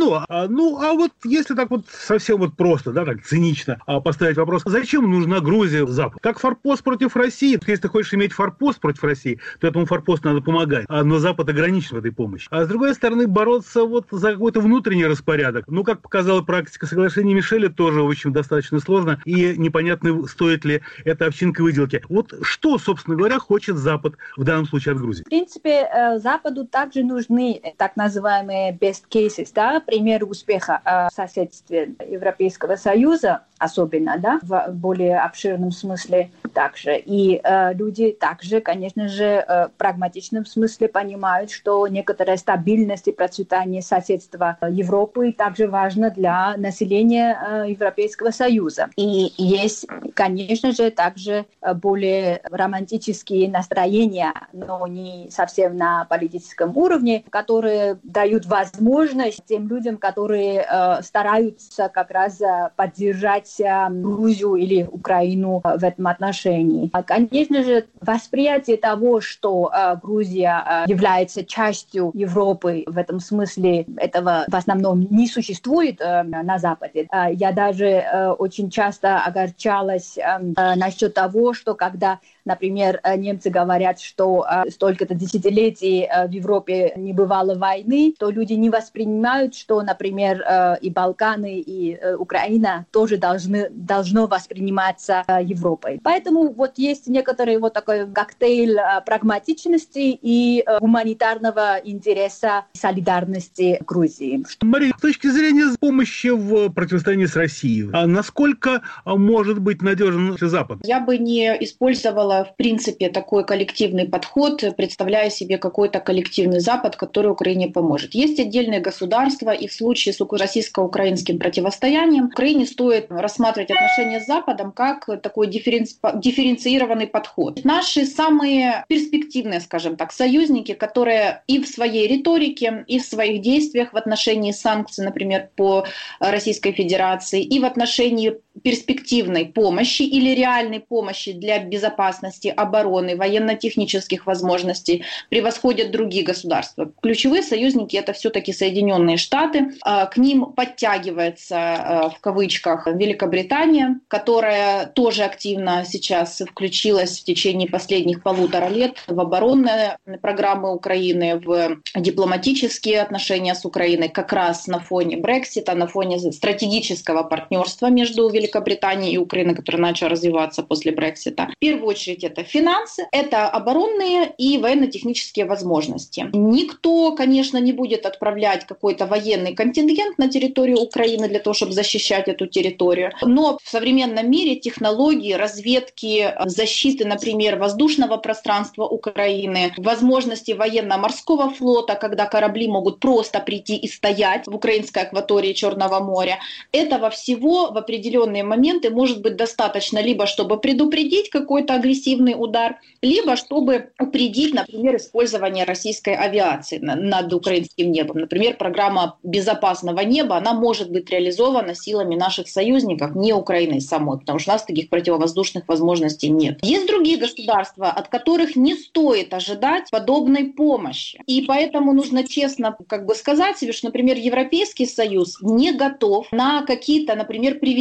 Вот если так вот совсем вот просто, так цинично поставить вопрос, зачем нужна Грузия Западу? Как форпост против России? Если ты хочешь иметь форпост против России, то этому форпосту надо помогать. Но Запад ограничен в этой помощи. А с другой стороны, бороться за какой-то внутренний распорядок, как показала практика соглашения Мишеля, тоже, в общем, достаточно сложно, и непонятно, стоит ли эта овчинка выделки. Вот что, собственно говоря, хочет Запад в данном случае от Грузии? В принципе, Западу также нужны так называемые best cases, примеры успеха в соседстве Европейского Союза, особенно, в более обширном смысле также. И люди также, конечно же, в прагматичном смысле понимают, что некоторая стабильность и процветание соседства Европы также важно для населения Европейского Союза. И есть, конечно же, также более романтические настроения, но не совсем на политическом уровне, которые дают возможность тем людям, которые стараются как раз поддержать Грузию или Украину в этом отношении. Конечно же, восприятие того, что Грузия является частью Европы, в этом смысле этого в основном не существует на Западе. Я даже очень часто огорчалась насчет того, что когда, например, немцы говорят, что столько-то десятилетий в Европе не бывало войны, то люди не воспринимают, что, например, и Балканы, и Украина тоже должно восприниматься Европой. Поэтому вот есть некоторый вот такой коктейль прагматичности и гуманитарного интереса, солидарности Грузии. Мария, с точки зрения помощи в противостоянии с Россией, насколько может быть надежен Запад? Я бы не использовала, в принципе, такой коллективный подход, представляя себе какой-то коллективный Запад, который Украине поможет. Есть отдельные государства, и в случае с российско-украинским противостоянием Украине стоит рассматривать отношения с Западом как такой дифференцированный подход. Наши самые перспективные, скажем так, союзники, которые и в своей риторике, и в своих действиях в отношении санкций, например, по Российской Федерации, и в отношении перспективной помощи или реальной помощи для безопасности, обороны, военно-технических возможностей превосходят другие государства. Ключевые союзники — это все-таки Соединенные Штаты. К ним подтягивается, в кавычках, Великобритания, которая тоже активно сейчас включилась в течение последних 1,5 лет в оборонные программы Украины, в дипломатические отношения с Украиной, как раз на фоне Брексита, на фоне стратегического партнерства между Великобританией и Украиной, который начал развиваться после Брексита. В первую очередь это финансы, это оборонные и военно-технические возможности. Никто, конечно, не будет отправлять какой-то военный контингент на территорию Украины для того, чтобы защищать эту территорию. Но в современном мире технологии разведки, защиты, например, воздушного пространства Украины, возможности военно-морского флота, когда корабли могут просто прийти и стоять в украинской акватории Черного моря, этого всего в определенные моменты может быть достаточно либо чтобы предупредить какой-то агрессивный удар, либо чтобы упредить, например, использование российской авиации над украинским небом. Например, программа безопасного неба, она может быть реализована силами наших союзников, не Украиной самой, потому что у нас таких противовоздушных возможностей нет. Есть другие государства, от которых не стоит ожидать подобной помощи. И поэтому нужно честно сказать себе, что, например, Европейский Союз не готов на какие-то, например, превентивные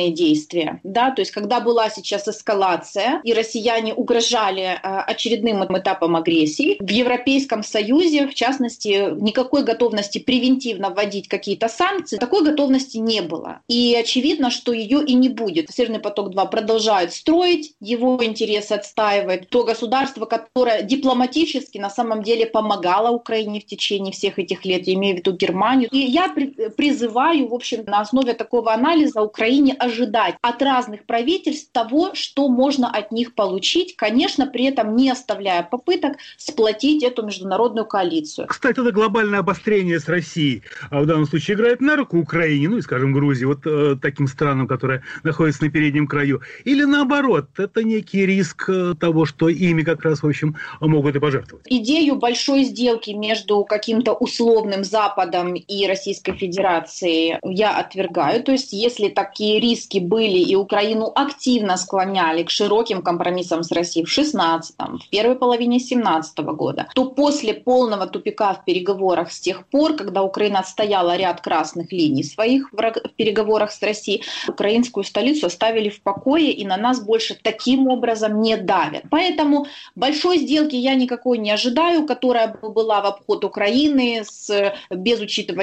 военные действия, да, то есть когда была сейчас эскалация, и россияне угрожали очередным этапом агрессии, в Европейском Союзе, в частности, никакой готовности превентивно вводить какие-то санкции, такой готовности не было. И очевидно, что ее и не будет. Северный поток-2 продолжают строить, его интересы отстаивает то государство, которое дипломатически на самом деле помогало Украине в течение всех этих лет, я имею в виду Германию. И я призываю, в общем, на основе такого анализа Украине ожидать от разных правительств того, что можно от них получить, конечно, при этом не оставляя попыток сплотить эту международную коалицию. Кстати, это глобальное обострение с Россией в данном случае играет на руку Украине, ну и, скажем, Грузии, вот таким странам, которые находятся на переднем краю, или наоборот, это некий риск того, что ими как раз, в общем, могут и пожертвовать. Идею большой сделки между каким-то условным Западом и Российской Федерацией я отвергаю. То есть, если такие риски были и Украину активно склоняли к широким компромиссам с Россией в 16-м, в первой половине 17-го года, то после полного тупика в переговорах с тех пор, когда Украина отстояла ряд красных линий своих в переговорах с Россией, украинскую столицу оставили в покое и на нас больше таким образом не давят. Поэтому большой сделки я никакой не ожидаю, которая бы была в обход Украины без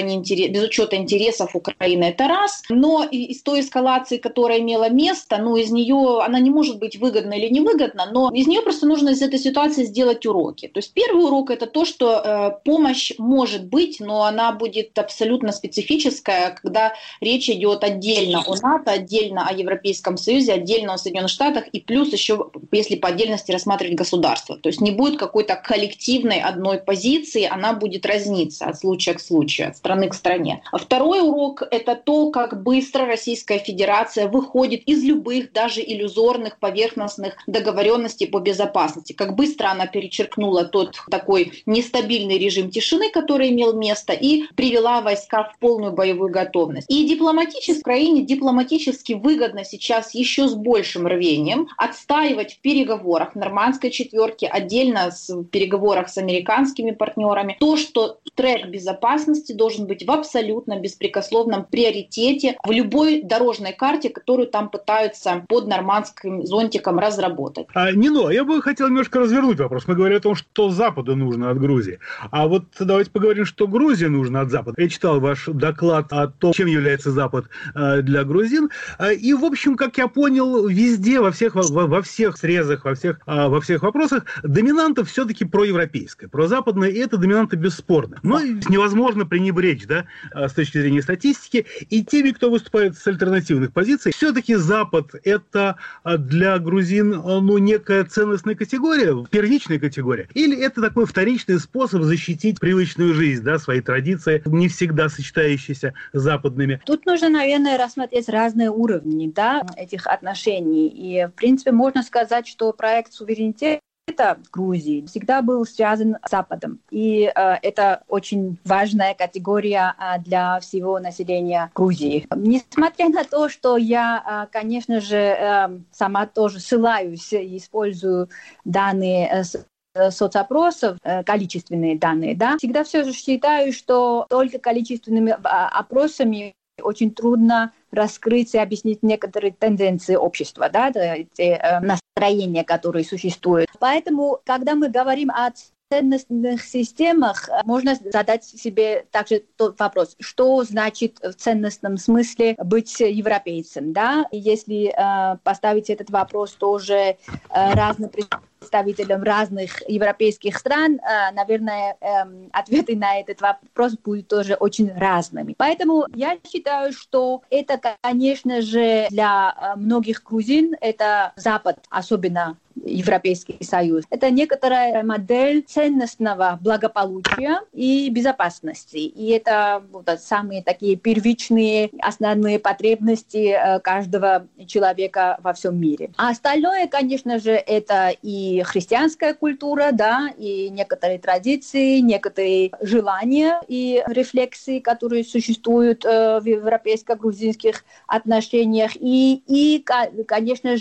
учета интересов Украины, это раз. Но из той эскалации, которая имела место, из нее она не может быть выгодна или невыгодна, но из нее просто нужно из этой ситуации сделать уроки. То есть первый урок — это то, что помощь может быть, но она будет абсолютно специфическая, когда речь идет отдельно о НАТО, отдельно о Европейском Союзе, отдельно о Соединенных Штатах и плюс еще, если по отдельности рассматривать государство. То есть не будет какой-то коллективной одной позиции, она будет разниться от случая к случаю, от страны к стране. А второй урок — это то, как быстро Российская Федерация выходит из любых, даже иллюзорных, поверхностных договоренностей по безопасности. Как быстро она перечеркнула тот такой нестабильный режим тишины, который имел место, и привела войска в полную боевую готовность. И Украине дипломатически выгодно сейчас еще с большим рвением отстаивать в переговорах нормандской четверки, отдельно в переговорах с американскими партнерами, то, что трек безопасности должен быть в абсолютно беспрекословном приоритете в любой дорожной карте, которую там пытаются под нормандским зонтиком разработать. Нино, я бы хотел немножко развернуть вопрос. Мы говорим о том, что Западу нужно от Грузии. А вот давайте поговорим, что Грузии нужно от Запада. Я читал ваш доклад о том, чем является Запад для грузин. И, в общем, как я понял, везде, во всех срезах, во всех вопросах доминанта все-таки проевропейская. Прозападная, и это доминанта бесспорно. Но невозможно пренебречь, с точки зрения статистики, и теми, кто выступает с альтернативных позиций. Все-таки Запад – это для грузин некая ценностная категория, первичная категория, или это такой вторичный способ защитить привычную жизнь, свои традиции, не всегда сочетающиеся с западными. Тут нужно, наверное, рассмотреть разные уровни этих отношений. И, в принципе, можно сказать, что проект суверенитета в Грузии всегда был связан с Западом. И это очень важная категория для всего населения Грузии. Несмотря на то, что я, конечно же, сама тоже ссылаюсь и использую данные соцопросов, количественные данные, всегда все же считаю, что только количественными опросами очень трудно раскрыть и объяснить некоторые тенденции общества, эти настроения, которые существуют. Поэтому, когда мы говорим о ценностных системах, можно задать себе также тот вопрос, что значит в ценностном смысле быть европейцем, И если поставить этот вопрос тоже разным представителям разных европейских стран, наверное, ответы на этот вопрос будут тоже очень разными. Поэтому я считаю, что это, конечно же, для многих грузин, это Запад, особенно Европейский Союз. Это некоторая модель ценностного благополучия и безопасности. И это самые такие первичные, основные потребности каждого человека во всем мире. А остальное, конечно же, это и христианская культура, и некоторые традиции, некоторые желания и рефлексии, которые существуют в европейско-грузинских отношениях. И, конечно же,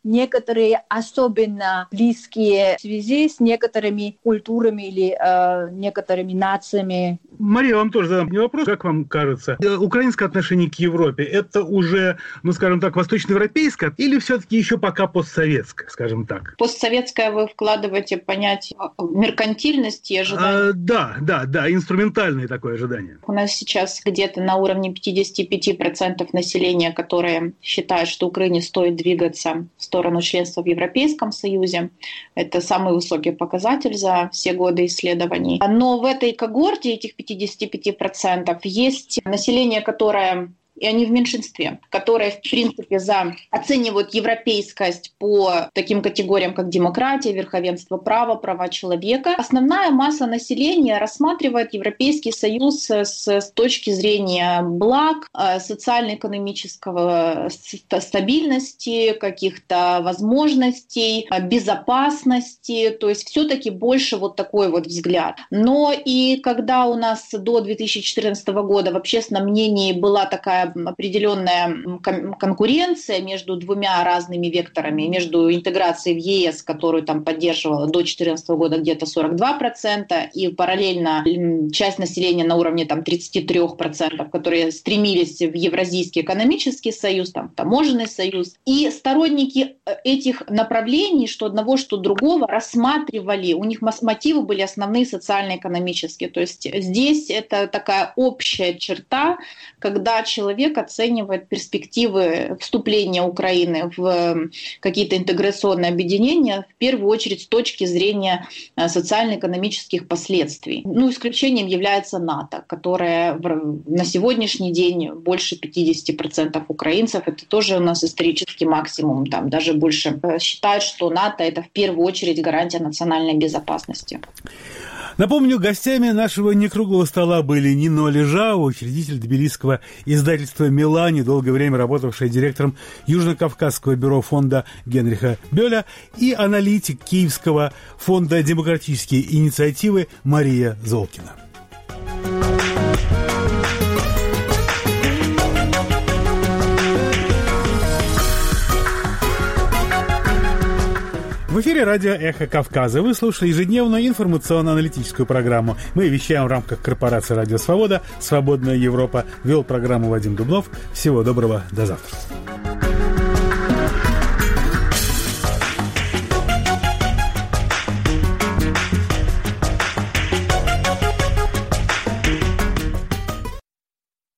некоторые особенно близкие в связи с некоторыми культурами или некоторыми нациями. Мария, вам тоже задам вопрос. Как вам кажется, украинское отношение к Европе – это уже, скажем так, восточноевропейское или все-таки еще пока постсоветское, скажем так? Постсоветское вы вкладываете понятие меркантильности и ожидания? Да, инструментальное такое ожидание. У нас сейчас где-то на уровне 55% населения, которые считают, что Украине стоит двигаться в сторону членства в Европейском Союзе. Это самый высокий показатель за все годы исследований. Но в этой когорте этих 55% есть население, которое, и они в меньшинстве, которые, в принципе, оценивают европейскость по таким категориям, как демократия, верховенство права, права человека. Основная масса населения рассматривает Европейский Союз с точки зрения благ, социально-экономического стабильности, каких-то возможностей, безопасности. То есть все-таки больше вот такой вот взгляд. Но и когда у нас до 2014 года в общественном мнении была такая определенная конкуренция между двумя разными векторами, между интеграцией в ЕС, которую там поддерживала до 2014 года где-то 42%, и параллельно часть населения на уровне там 33%, которые стремились в Евразийский экономический союз, там, таможенный союз. И сторонники этих направлений, что одного, что другого, рассматривали, у них мотивы были основные социально-экономические. То есть здесь это такая общая черта, когда человек оценивает перспективы вступления Украины в какие-то интеграционные объединения в первую очередь с точки зрения социально-экономических последствий. Исключением является НАТО, которое на сегодняшний день больше 50% украинцев, это тоже у нас исторический максимум, там даже больше, считают, что НАТО — это в первую очередь гарантия национальной безопасности. Напомню, гостями нашего некруглого стола были Нино Лежао, учредитель тбилисского издательства «Милани», долгое время работавшая директором Южно-Кавказского бюро фонда Генриха Бёля, и аналитик Киевского фонда «Демократические инициативы» Мария Золкина. В эфире радио «Эхо Кавказа». Вы слушали ежедневную информационно-аналитическую программу. Мы вещаем в рамках корпорации «Радио Свобода». «Свободная Европа». Вел программу Вадим Дубнов. Всего доброго. До завтра.